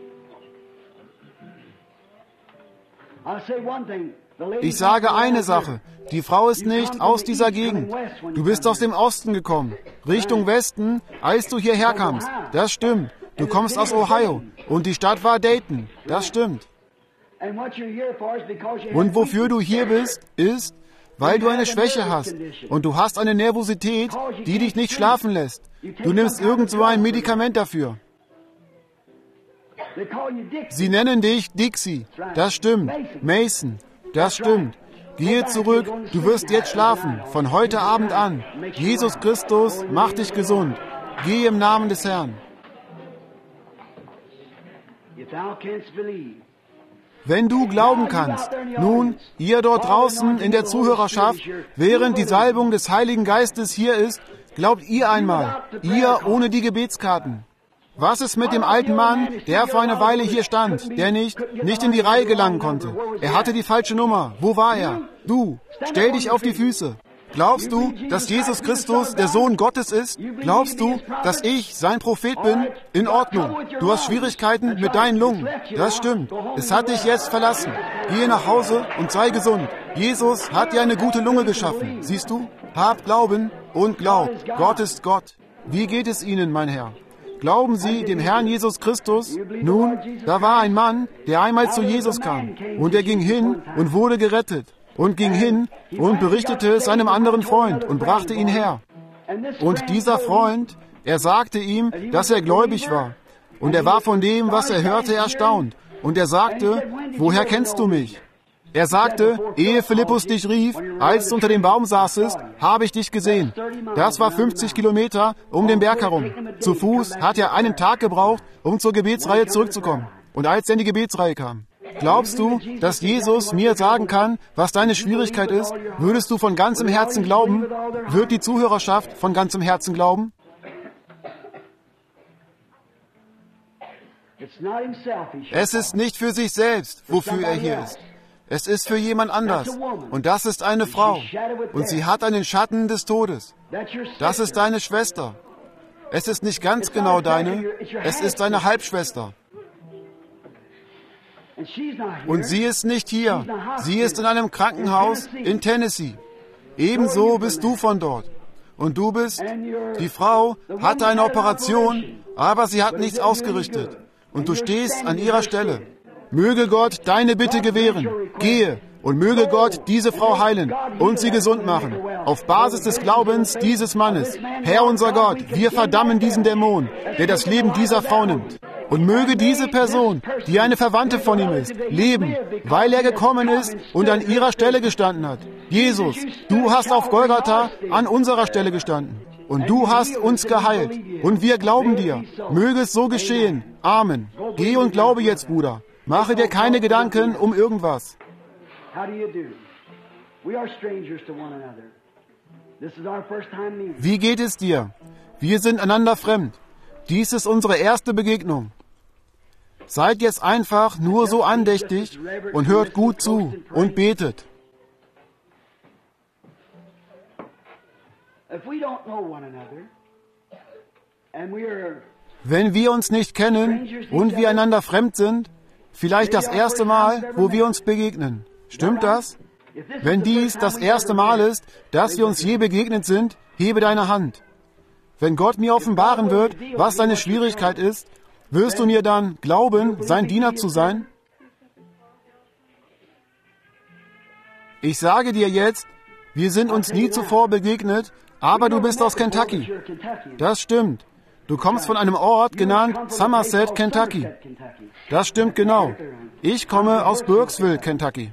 Ich sage eine Sache, die Frau ist nicht aus dieser Gegend. Du bist aus dem Osten gekommen, Richtung Westen, als du hierher kamst. Das stimmt. Du kommst aus Ohio und die Stadt war Dayton. Das stimmt. Und wofür du hier bist, ist, weil du eine Schwäche hast und du hast eine Nervosität, die dich nicht schlafen lässt. Du nimmst irgend so ein Medikament dafür. Sie nennen dich Dixie. Das stimmt. Mason. Das stimmt. Gehe zurück, du wirst jetzt schlafen, von heute Abend an. Jesus Christus macht dich gesund. Geh im Namen des Herrn. Wenn du glauben kannst, nun, ihr dort draußen in der Zuhörerschaft, während die Salbung des Heiligen Geistes hier ist, glaubt ihr einmal, ihr ohne die Gebetskarten. Was ist mit dem alten Mann, der vor einer Weile hier stand, der nicht, nicht in die Reihe gelangen konnte? Er hatte die falsche Nummer. Wo war er? Du, stell dich auf die Füße. Glaubst du, dass Jesus Christus der Sohn Gottes ist? Glaubst du, dass ich sein Prophet bin? In Ordnung. Du hast Schwierigkeiten mit deinen Lungen. Das stimmt. Es hat dich jetzt verlassen. Gehe nach Hause und sei gesund. Jesus hat dir eine gute Lunge geschaffen. Siehst du? Hab Glauben und glaub. Gott ist Gott. Wie geht es Ihnen, mein Herr? Glauben Sie dem Herrn Jesus Christus? Nun, da war ein Mann, der einmal zu Jesus kam. Und er ging hin und wurde gerettet. Und ging hin und berichtete es einem anderen Freund und brachte ihn her. Und dieser Freund, er sagte ihm, dass er gläubig war. Und er war von dem, was er hörte, erstaunt. Und er sagte, woher kennst du mich? Er sagte, ehe Philippus dich rief, als du unter dem Baum saßest, habe ich dich gesehen. Das war fünfzig Kilometer um den Berg herum. Zu Fuß hat er einen Tag gebraucht, um zur Gebetsreihe zurückzukommen. Und als er in die Gebetsreihe kam, glaubst du, dass Jesus mir sagen kann, was deine Schwierigkeit ist? Würdest du von ganzem Herzen glauben? Wird die Zuhörerschaft von ganzem Herzen glauben? Es ist nicht für sich selbst, wofür er hier ist. Es ist für jemand anders. Und das ist eine Frau. Und sie hat einen Schatten des Todes. Das ist deine Schwester. Es ist nicht ganz genau deine. Es ist deine Halbschwester. Und sie ist nicht hier. Sie ist in einem Krankenhaus in Tennessee. Ebenso bist du von dort. Und du bist, die Frau hatte eine Operation, aber sie hat nichts ausgerichtet. Und du stehst an ihrer Stelle. Möge Gott deine Bitte gewähren. Gehe und möge Gott diese Frau heilen und sie gesund machen. Auf Basis des Glaubens dieses Mannes. Herr unser Gott, wir verdammen diesen Dämon, der das Leben dieser Frau nimmt. Und möge diese Person, die eine Verwandte von ihm ist, leben, weil er gekommen ist und an ihrer Stelle gestanden hat. Jesus, du hast auf Golgatha an unserer Stelle gestanden. Und du hast uns geheilt. Und wir glauben dir. Möge es so geschehen. Amen. Geh und glaube jetzt, Bruder. Mache dir keine Gedanken um irgendwas. Wie geht es dir? Wir sind einander fremd. Dies ist unsere erste Begegnung. Seid jetzt einfach nur so andächtig und hört gut zu und betet. Wenn wir uns nicht kennen und wir einander fremd sind, vielleicht das erste Mal, wo wir uns begegnen. Stimmt das? Wenn dies das erste Mal ist, dass wir uns je begegnet sind, hebe deine Hand. Wenn Gott mir offenbaren wird, was deine Schwierigkeit ist, wirst du mir dann glauben, sein Diener zu sein? Ich sage dir jetzt, wir sind uns nie zuvor begegnet, aber du bist aus Kentucky. Das stimmt. Du kommst von einem Ort genannt Somerset, Kentucky. Das stimmt genau. Ich komme aus Burkesville, Kentucky.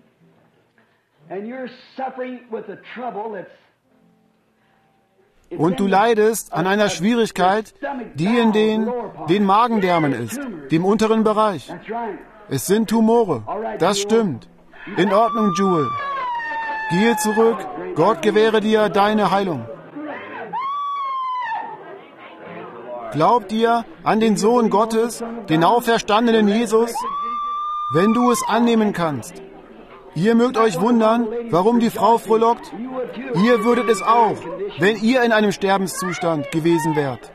Und du leidest an einer Schwierigkeit, die in den, den Magendärmen ist, dem unteren Bereich. Es sind Tumore. Das stimmt. In Ordnung, Jewel. Gehe zurück. Gott gewähre dir deine Heilung. Glaubt ihr an den Sohn Gottes, den auferstandenen Jesus? Wenn du es annehmen kannst. Ihr mögt euch wundern, warum die Frau frohlockt. Ihr würdet es auch, wenn ihr in einem Sterbenszustand gewesen wärt.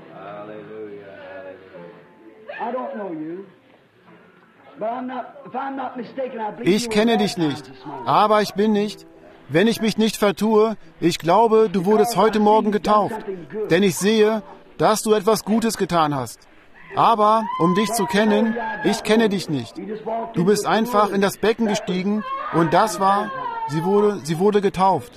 Ich kenne dich nicht, aber ich bin nicht. Wenn ich mich nicht vertue, ich glaube, du wurdest heute Morgen getauft, denn ich sehe, dass du etwas Gutes getan hast. Aber, um dich zu kennen, ich kenne dich nicht. Du bist einfach in das Becken gestiegen und das war, sie wurde, sie wurde getauft.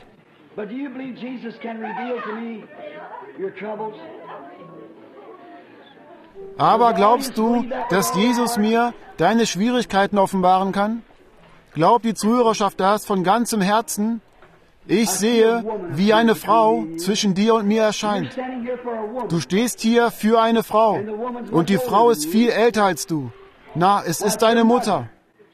Aber glaubst du, dass Jesus mir deine Schwierigkeiten offenbaren kann? Glaubt die Zuhörerschaft das von ganzem Herzen? Ich sehe, wie eine Frau zwischen dir und mir erscheint. Du stehst hier für eine Frau und die Frau ist viel älter als du. Na, es ist deine Mutter.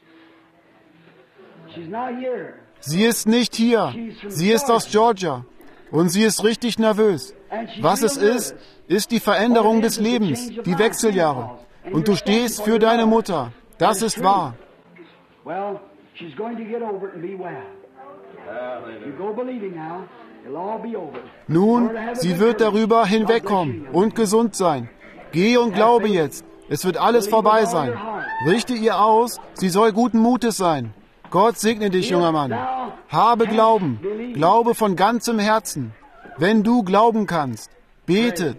Sie ist nicht hier. Sie ist aus Georgia und sie ist richtig nervös. Was es ist, ist die Veränderung des Lebens, die Wechseljahre. Und du stehst für deine Mutter. Das ist wahr. Nun, sie wird darüber hinwegkommen und gesund sein. Geh und glaube jetzt. Es wird alles vorbei sein. Richte ihr aus, sie soll guten Mutes sein. Gott segne dich, junger Mann. Habe Glauben. Glaube von ganzem Herzen. Wenn du glauben kannst, betet.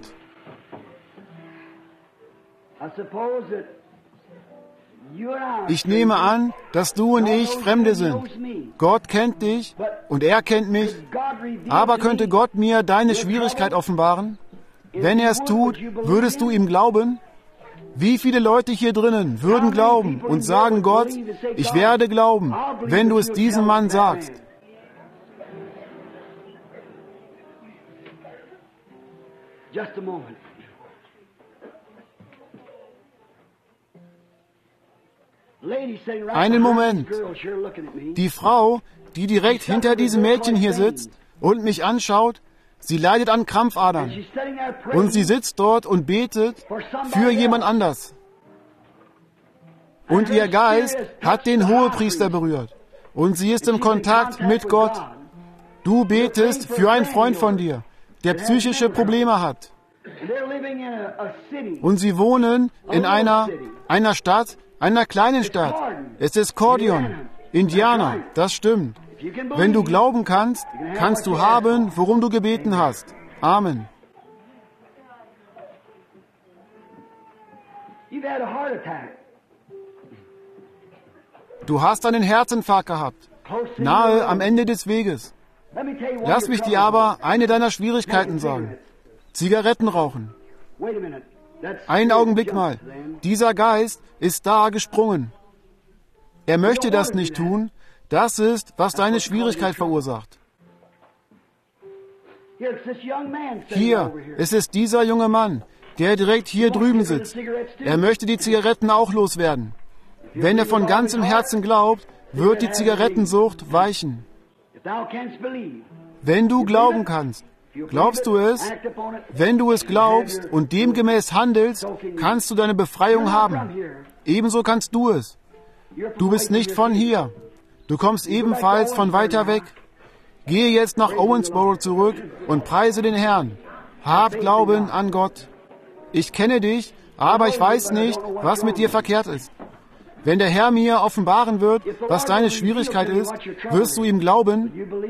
Ich nehme an, dass du und ich Fremde sind. Gott kennt dich und er kennt mich. Aber könnte Gott mir deine Schwierigkeit offenbaren? Wenn er es tut, würdest du ihm glauben? Wie viele Leute hier drinnen würden glauben und sagen, Gott, ich werde glauben, wenn du es diesem Mann sagst? Just a moment. Einen Moment. Die Frau, die direkt hinter diesem Mädchen hier sitzt und mich anschaut, sie leidet an Krampfadern. Und sie sitzt dort und betet für jemand anders. Und ihr Geist hat den Hohepriester berührt. Und sie ist im Kontakt mit Gott. Du betest für einen Freund von dir, der psychische Probleme hat. Und sie wohnen in einer, einer Stadt, einer kleinen Stadt. Es ist Cordion, Indiana, das stimmt. Wenn du glauben kannst, kannst du haben, worum du gebeten hast. Amen. Du hast einen Herzinfarkt gehabt, nahe am Ende des Weges. Lass mich dir aber eine deiner Schwierigkeiten sagen. Zigaretten rauchen. Einen Augenblick mal. Dieser Geist ist da gesprungen. Er möchte das nicht tun. Das ist, was deine Schwierigkeit verursacht. Hier, es ist dieser junge Mann, der direkt hier drüben sitzt. Er möchte die Zigaretten auch loswerden. Wenn er von ganzem Herzen glaubt, wird die Zigarettensucht weichen. Wenn du glauben kannst, glaubst du es? Wenn du es glaubst und demgemäß handelst, kannst du deine Befreiung haben. Ebenso kannst du es. Du bist nicht von hier. Du kommst ebenfalls von weiter weg. Gehe jetzt nach Owensboro zurück und preise den Herrn. Hab Glauben an Gott. Ich kenne dich, aber ich weiß nicht, was mit dir verkehrt ist. Wenn der Herr mir offenbaren wird, was deine Schwierigkeit ist, wirst du ihm glauben,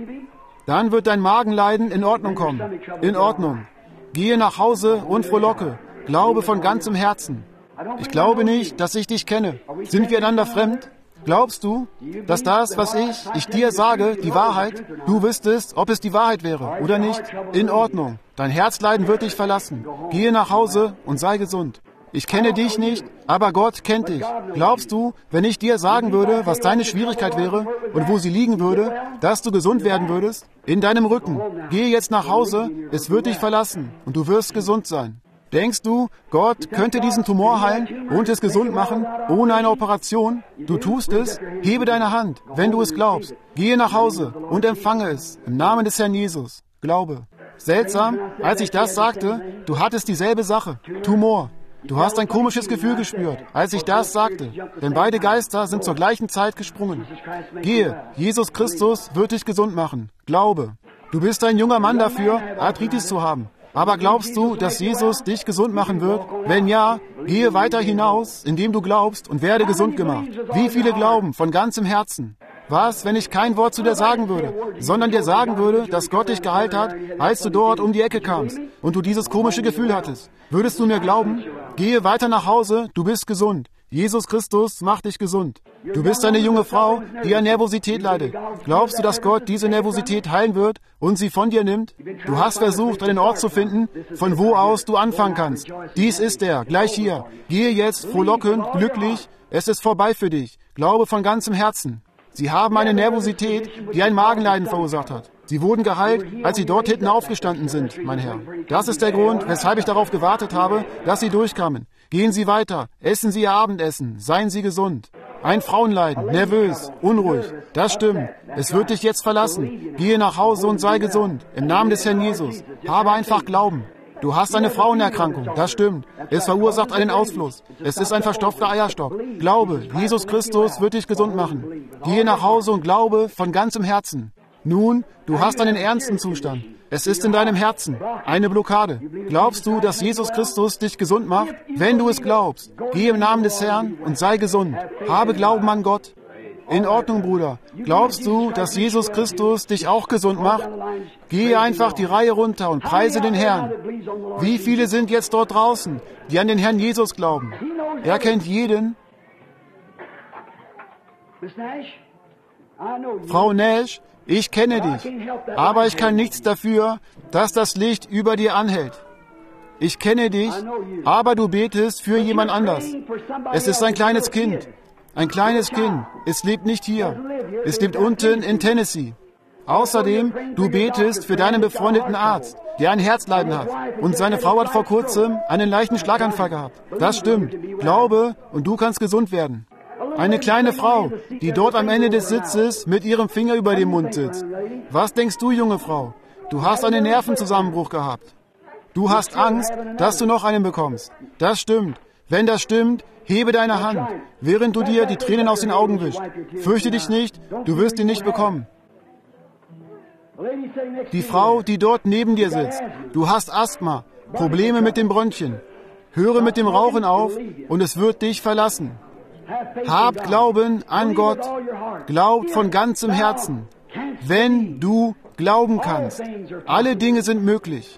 dann wird dein Magenleiden in Ordnung kommen. In Ordnung. Gehe nach Hause und frohlocke. Glaube von ganzem Herzen. Ich glaube nicht, dass ich dich kenne. Sind wir einander fremd? Glaubst du, dass das, was ich, ich dir sage, die Wahrheit, du wüsstest, ob es die Wahrheit wäre oder nicht? In Ordnung. Dein Herzleiden wird dich verlassen. Gehe nach Hause und sei gesund. Ich kenne dich nicht, aber Gott kennt dich. Glaubst du, wenn ich dir sagen würde, was deine Schwierigkeit wäre und wo sie liegen würde, dass du gesund werden würdest? In deinem Rücken. Gehe jetzt nach Hause, es wird dich verlassen und du wirst gesund sein. Denkst du, Gott könnte diesen Tumor heilen und es gesund machen, ohne eine Operation? Du tust es. Hebe deine Hand, wenn du es glaubst. Gehe nach Hause und empfange es, im Namen des Herrn Jesus. Glaube. Seltsam, als ich das sagte, du hattest dieselbe Sache. Tumor. Du hast ein komisches Gefühl gespürt, als ich das sagte, denn beide Geister sind zur gleichen Zeit gesprungen. Gehe, Jesus Christus wird dich gesund machen. Glaube. Du bist ein junger Mann dafür, Arthritis zu haben. Aber glaubst du, dass Jesus dich gesund machen wird? Wenn ja, gehe weiter hinaus, indem du glaubst, und werde gesund gemacht. Wie viele glauben von ganzem Herzen? Was, wenn ich kein Wort zu dir sagen würde, sondern dir sagen würde, dass Gott dich geheilt hat, als du dort um die Ecke kamst und du dieses komische Gefühl hattest? Würdest du mir glauben? Gehe weiter nach Hause, du bist gesund. Jesus Christus macht dich gesund. Du bist eine junge Frau, die an Nervosität leidet. Glaubst du, dass Gott diese Nervosität heilen wird und sie von dir nimmt? Du hast versucht, einen Ort zu finden, von wo aus du anfangen kannst. Dies ist er, gleich hier. Gehe jetzt, frohlockend, glücklich. Es ist vorbei für dich. Glaube von ganzem Herzen. Sie haben eine Nervosität, die ein Magenleiden verursacht hat. Sie wurden geheilt, als Sie dort hinten aufgestanden sind, mein Herr. Das ist der Grund, weshalb ich darauf gewartet habe, dass Sie durchkamen. Gehen Sie weiter, essen Sie Ihr Abendessen, seien Sie gesund. Ein Frauenleiden, nervös, unruhig, das stimmt. Es wird dich jetzt verlassen. Gehe nach Hause und sei gesund, im Namen des Herrn Jesus. Habe einfach Glauben. Du hast eine Frauenerkrankung, das stimmt. Es verursacht einen Ausfluss. Es ist ein verstopfter Eierstock. Glaube, Jesus Christus wird dich gesund machen. Gehe nach Hause und glaube von ganzem Herzen. Nun, du hast einen ernsten Zustand. Es ist in deinem Herzen eine Blockade. Glaubst du, dass Jesus Christus dich gesund macht? Wenn du es glaubst, geh im Namen des Herrn und sei gesund. Habe Glauben an Gott. In Ordnung, Bruder. Glaubst du, dass Jesus Christus dich auch gesund macht? Gehe einfach die Reihe runter und preise den Herrn. Wie viele sind jetzt dort draußen, die an den Herrn Jesus glauben? Er kennt jeden. Frau Nash, ich kenne dich, aber ich kann nichts dafür, dass das Licht über dir anhält. Ich kenne dich, aber du betest für jemand anders. Es ist ein kleines Kind. Ein kleines Kind. Es lebt nicht hier. Es lebt unten in Tennessee. Außerdem, du betest für deinen befreundeten Arzt, der ein Herzleiden hat. Und seine Frau hat vor kurzem einen leichten Schlaganfall gehabt. Das stimmt. Glaube und du kannst gesund werden. Eine kleine Frau, die dort am Ende des Sitzes mit ihrem Finger über dem Mund sitzt. Was denkst du, junge Frau? Du hast einen Nervenzusammenbruch gehabt. Du hast Angst, dass du noch einen bekommst. Das stimmt. Wenn das stimmt, hebe deine Hand, während du dir die Tränen aus den Augen wischst. Fürchte dich nicht, du wirst ihn nicht bekommen. Die Frau, die dort neben dir sitzt, du hast Asthma, Probleme mit den Bronchien. Höre mit dem Rauchen auf und es wird dich verlassen. Habt Glauben an Gott. Glaubt von ganzem Herzen. Wenn du glauben kannst. Alle Dinge sind möglich.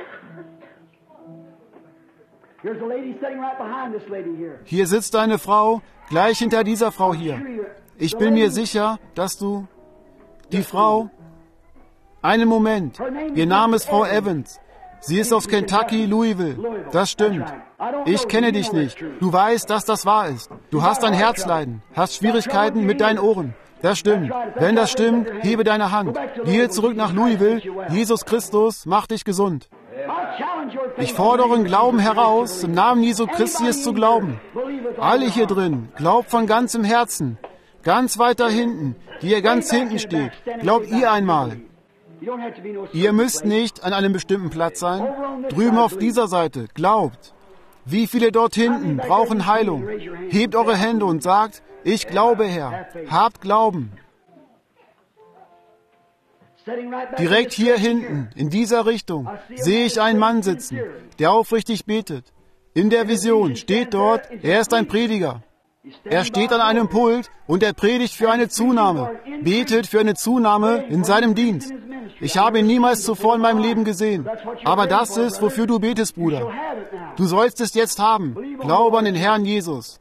Hier sitzt eine Frau, gleich hinter dieser Frau hier. Ich bin mir sicher, dass du... Die Frau... Einen Moment. Ihr Name ist Frau Evans. Sie ist aus Kentucky, Louisville. Das stimmt. Ich kenne dich nicht. Du weißt, dass das wahr ist. Du hast ein Herzleiden, hast Schwierigkeiten mit deinen Ohren. Das stimmt. Wenn das stimmt, hebe deine Hand. Gehe zurück nach Louisville. Jesus Christus macht dich gesund. Ich fordere euren Glauben heraus, im Namen Jesu Christi es zu glauben. Alle hier drin, glaubt von ganzem Herzen. Ganz weiter hinten, die ihr ganz hinten steht, glaubt ihr einmal. Ihr müsst nicht an einem bestimmten Platz sein. Drüben auf dieser Seite, glaubt. Wie viele dort hinten brauchen Heilung? Hebt eure Hände und sagt, ich glaube, Herr. Habt Glauben. Direkt hier hinten, in dieser Richtung, sehe ich einen Mann sitzen, der aufrichtig betet. In der Vision steht dort, er ist ein Prediger. Er steht an einem Pult und er predigt für eine Zunahme, betet für eine Zunahme in seinem Dienst. Ich habe ihn niemals zuvor in meinem Leben gesehen. Aber das ist, wofür du betest, Bruder. Du sollst es jetzt haben. Glaube an den Herrn Jesus.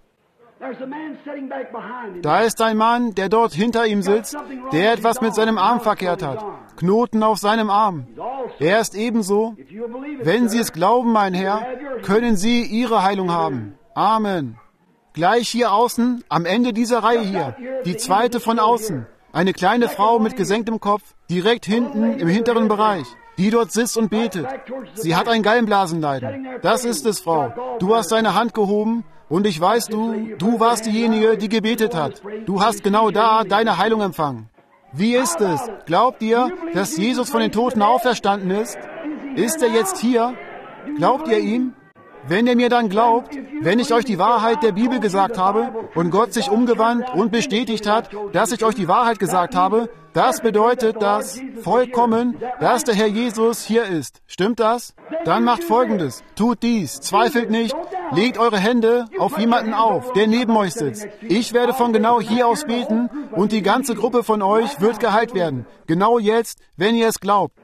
Da ist ein Mann, der dort hinter ihm sitzt, der etwas mit seinem Arm verkehrt hat. Knoten auf seinem Arm. Er ist ebenso. Wenn Sie es glauben, mein Herr, können Sie Ihre Heilung haben. Amen. Gleich hier außen, am Ende dieser Reihe hier, die zweite von außen. Eine kleine Frau mit gesenktem Kopf, direkt hinten im hinteren Bereich, die dort sitzt und betet. Sie hat ein Gallenblasenleiden. Das ist es, Frau. Du hast deine Hand gehoben und ich weiß, du, du warst diejenige, die gebetet hat. Du hast genau da deine Heilung empfangen. Wie ist es? Glaubt ihr, dass Jesus von den Toten auferstanden ist? Ist er jetzt hier? Glaubt ihr ihm? Wenn ihr mir dann glaubt, wenn ich euch die Wahrheit der Bibel gesagt habe und Gott sich umgewandt und bestätigt hat, dass ich euch die Wahrheit gesagt habe, das bedeutet das vollkommen, dass der Herr Jesus hier ist. Stimmt das? Dann macht Folgendes. Tut dies. Zweifelt nicht. Legt eure Hände auf jemanden auf, der neben euch sitzt. Ich werde von genau hier aus beten und die ganze Gruppe von euch wird geheilt werden. Genau jetzt, wenn ihr es glaubt.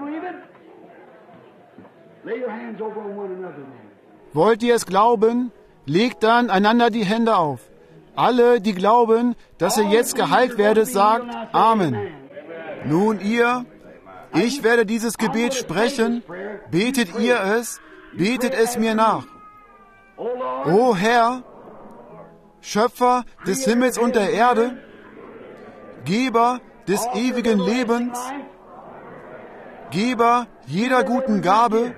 Wollt ihr es glauben? Legt dann einander die Hände auf. Alle, die glauben, dass ihr jetzt geheilt werdet, sagt Amen. Nun ihr, ich werde dieses Gebet sprechen. Betet ihr es? Betet es mir nach. O Herr, Schöpfer des Himmels und der Erde, Geber des ewigen Lebens, Geber jeder guten Gabe,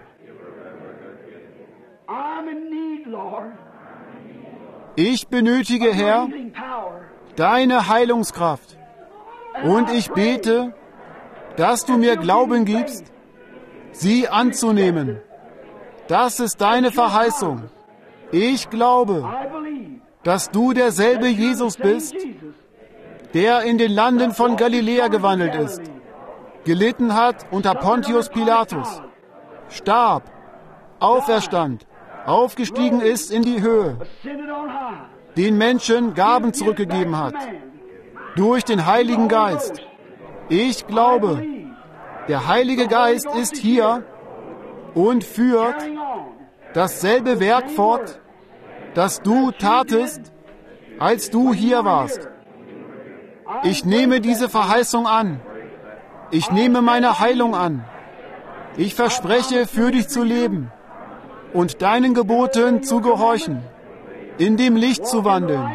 ich benötige, Herr, deine Heilungskraft. Und ich bete, dass du mir Glauben gibst, sie anzunehmen. Das ist deine Verheißung. Ich glaube, dass du derselbe Jesus bist, der in den Landen von Galiläa gewandelt ist, gelitten hat unter Pontius Pilatus, starb, auferstand, aufgestiegen ist in die Höhe, den Menschen Gaben zurückgegeben hat, durch den Heiligen Geist. Ich glaube, der Heilige Geist ist hier und führt dasselbe Werk fort, das du tatest, als du hier warst. Ich nehme diese Verheißung an. Ich nehme meine Heilung an. Ich verspreche, für dich zu leben und deinen Geboten zu gehorchen, in dem Licht zu wandeln.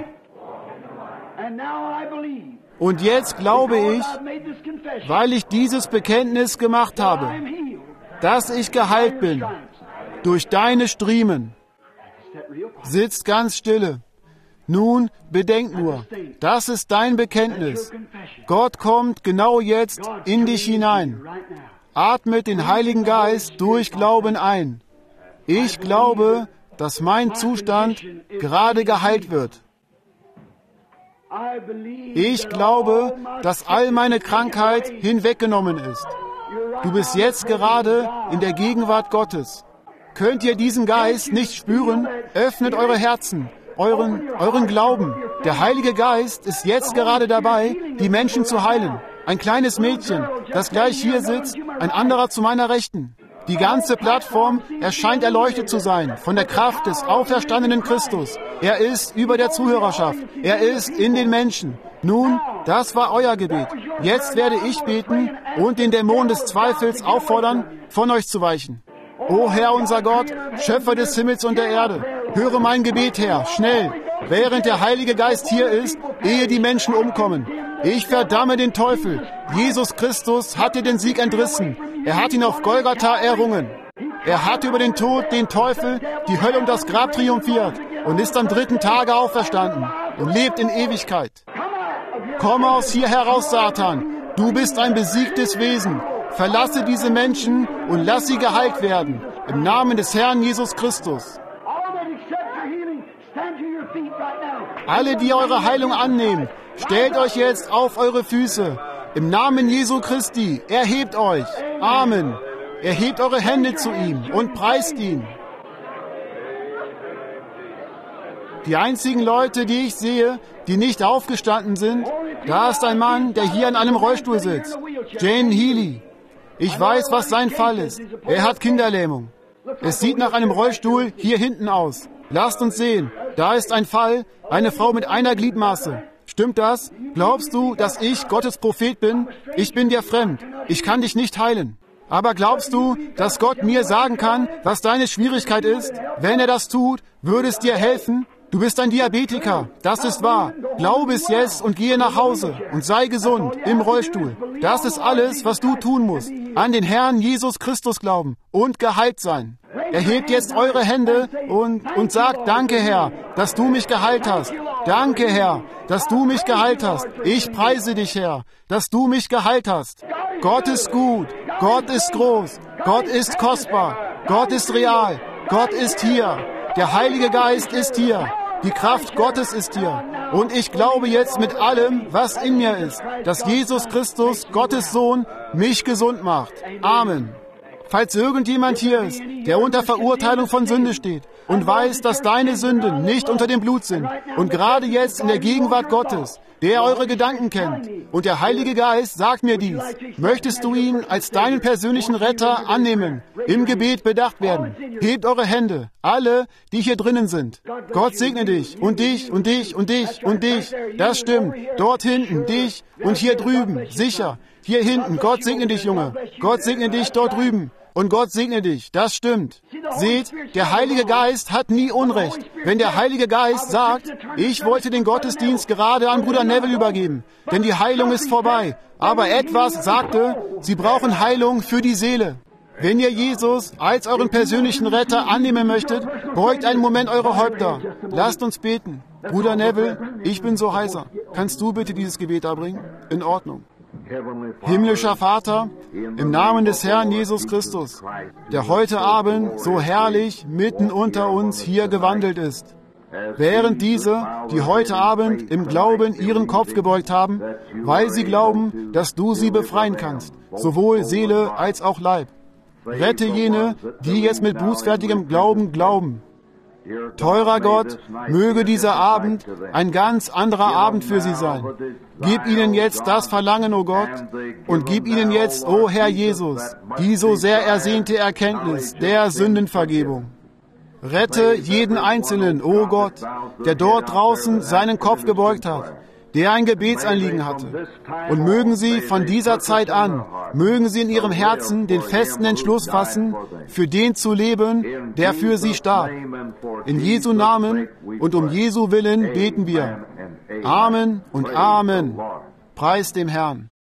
Und jetzt glaube ich, weil ich dieses Bekenntnis gemacht habe, dass ich geheilt bin durch deine Striemen. Sitzt ganz stille. Nun, bedenk nur, das ist dein Bekenntnis. Gott kommt genau jetzt in dich hinein. Atmet den Heiligen Geist durch Glauben ein. Ich glaube, dass mein Zustand gerade geheilt wird. Ich glaube, dass all meine Krankheit hinweggenommen ist. Du bist jetzt gerade in der Gegenwart Gottes. Könnt ihr diesen Geist nicht spüren? Öffnet eure Herzen, euren, euren Glauben. Der Heilige Geist ist jetzt gerade dabei, die Menschen zu heilen. Ein kleines Mädchen, das gleich hier sitzt, ein anderer zu meiner Rechten. Die ganze Plattform erscheint erleuchtet zu sein von der Kraft des auferstandenen Christus. Er ist über der Zuhörerschaft. Er ist in den Menschen. Nun, das war euer Gebet. Jetzt werde ich beten und den Dämon des Zweifels auffordern, von euch zu weichen. O Herr, unser Gott, Schöpfer des Himmels und der Erde, höre mein Gebet, Herr, schnell, während der Heilige Geist hier ist, ehe die Menschen umkommen. Ich verdamme den Teufel. Jesus Christus hat dir den Sieg entrissen. Er hat ihn auf Golgatha errungen. Er hat über den Tod, den Teufel, die Hölle und das Grab triumphiert und ist am dritten Tage auferstanden und lebt in Ewigkeit. Komm aus hier heraus, Satan. Du bist ein besiegtes Wesen. Verlasse diese Menschen und lass sie geheilt werden. Im Namen des Herrn Jesus Christus. Alle, die eure Heilung annehmen, stellt euch jetzt auf eure Füße. Im Namen Jesu Christi, erhebt euch. Amen. Erhebt eure Hände zu ihm und preist ihn. Die einzigen Leute, die ich sehe, die nicht aufgestanden sind, da ist ein Mann, der hier in einem Rollstuhl sitzt. Jane Healy. Ich weiß, was sein Fall ist. Er hat Kinderlähmung. Es sieht nach einem Rollstuhl hier hinten aus. Lasst uns sehen. Da ist ein Fall, eine Frau mit einer Gliedmaße. Stimmt das? Glaubst du, dass ich Gottes Prophet bin? Ich bin dir fremd. Ich kann dich nicht heilen. Aber glaubst du, dass Gott mir sagen kann, was deine Schwierigkeit ist? Wenn er das tut, würde es dir helfen? Du bist ein Diabetiker, das ist wahr. Glaube es jetzt und gehe nach Hause und sei gesund im Rollstuhl. Das ist alles, was du tun musst. An den Herrn Jesus Christus glauben und geheilt sein. Erhebt jetzt eure Hände und, und sagt, danke Herr, dass du mich geheilt hast. Danke Herr, dass du mich geheilt hast. Ich preise dich Herr, dass du mich geheilt hast. Gott ist gut, Gott ist groß, Gott ist kostbar, Gott ist real, Gott ist hier. Der Heilige Geist ist hier. Die Kraft Gottes ist hier. Und ich glaube jetzt mit allem, was in mir ist, dass Jesus Christus, Gottes Sohn, mich gesund macht. Amen. Falls irgendjemand hier ist, der unter Verurteilung von Sünde steht und weiß, dass deine Sünden nicht unter dem Blut sind und gerade jetzt in der Gegenwart Gottes, der eure Gedanken kennt, und der Heilige Geist sagt mir dies, möchtest du ihn als deinen persönlichen Retter annehmen, im Gebet bedacht werden. Hebt eure Hände, alle, die hier drinnen sind. Gott segne dich und dich und dich und dich und dich. Das stimmt. Dort hinten, dich und hier drüben, sicher. Hier hinten, Gott segne dich, Junge. Gott segne dich dort drüben. Und Gott segne dich. Das stimmt. Seht, der Heilige Geist hat nie Unrecht. Wenn der Heilige Geist sagt, ich wollte den Gottesdienst gerade an Bruder Neville übergeben, denn die Heilung ist vorbei. Aber etwas sagte, Sie brauchen Heilung für die Seele. Wenn ihr Jesus als euren persönlichen Retter annehmen möchtet, beugt einen Moment eure Häupter. Lasst uns beten. Bruder Neville, ich bin so heiser. Kannst du bitte dieses Gebet erbringen? In Ordnung. Himmlischer Vater, im Namen des Herrn Jesus Christus, der heute Abend so herrlich mitten unter uns hier gewandelt ist, während diese, die heute Abend im Glauben ihren Kopf gebeugt haben, weil sie glauben, dass du sie befreien kannst, sowohl Seele als auch Leib. Rette jene, die jetzt mit bußfertigem Glauben glauben. Teurer Gott, möge dieser Abend ein ganz anderer Abend für sie sein. Gib ihnen jetzt das Verlangen, o Gott, und gib ihnen jetzt, o Herr Jesus, die so sehr ersehnte Erkenntnis der Sündenvergebung. Rette jeden Einzelnen, o Gott, der dort draußen seinen Kopf gebeugt hat, der ein Gebetsanliegen hatte. Und mögen sie von dieser Zeit an, mögen sie in ihrem Herzen den festen Entschluss fassen, für den zu leben, der für sie starb. In Jesu Namen und um Jesu Willen beten wir. Amen und Amen. Preis dem Herrn.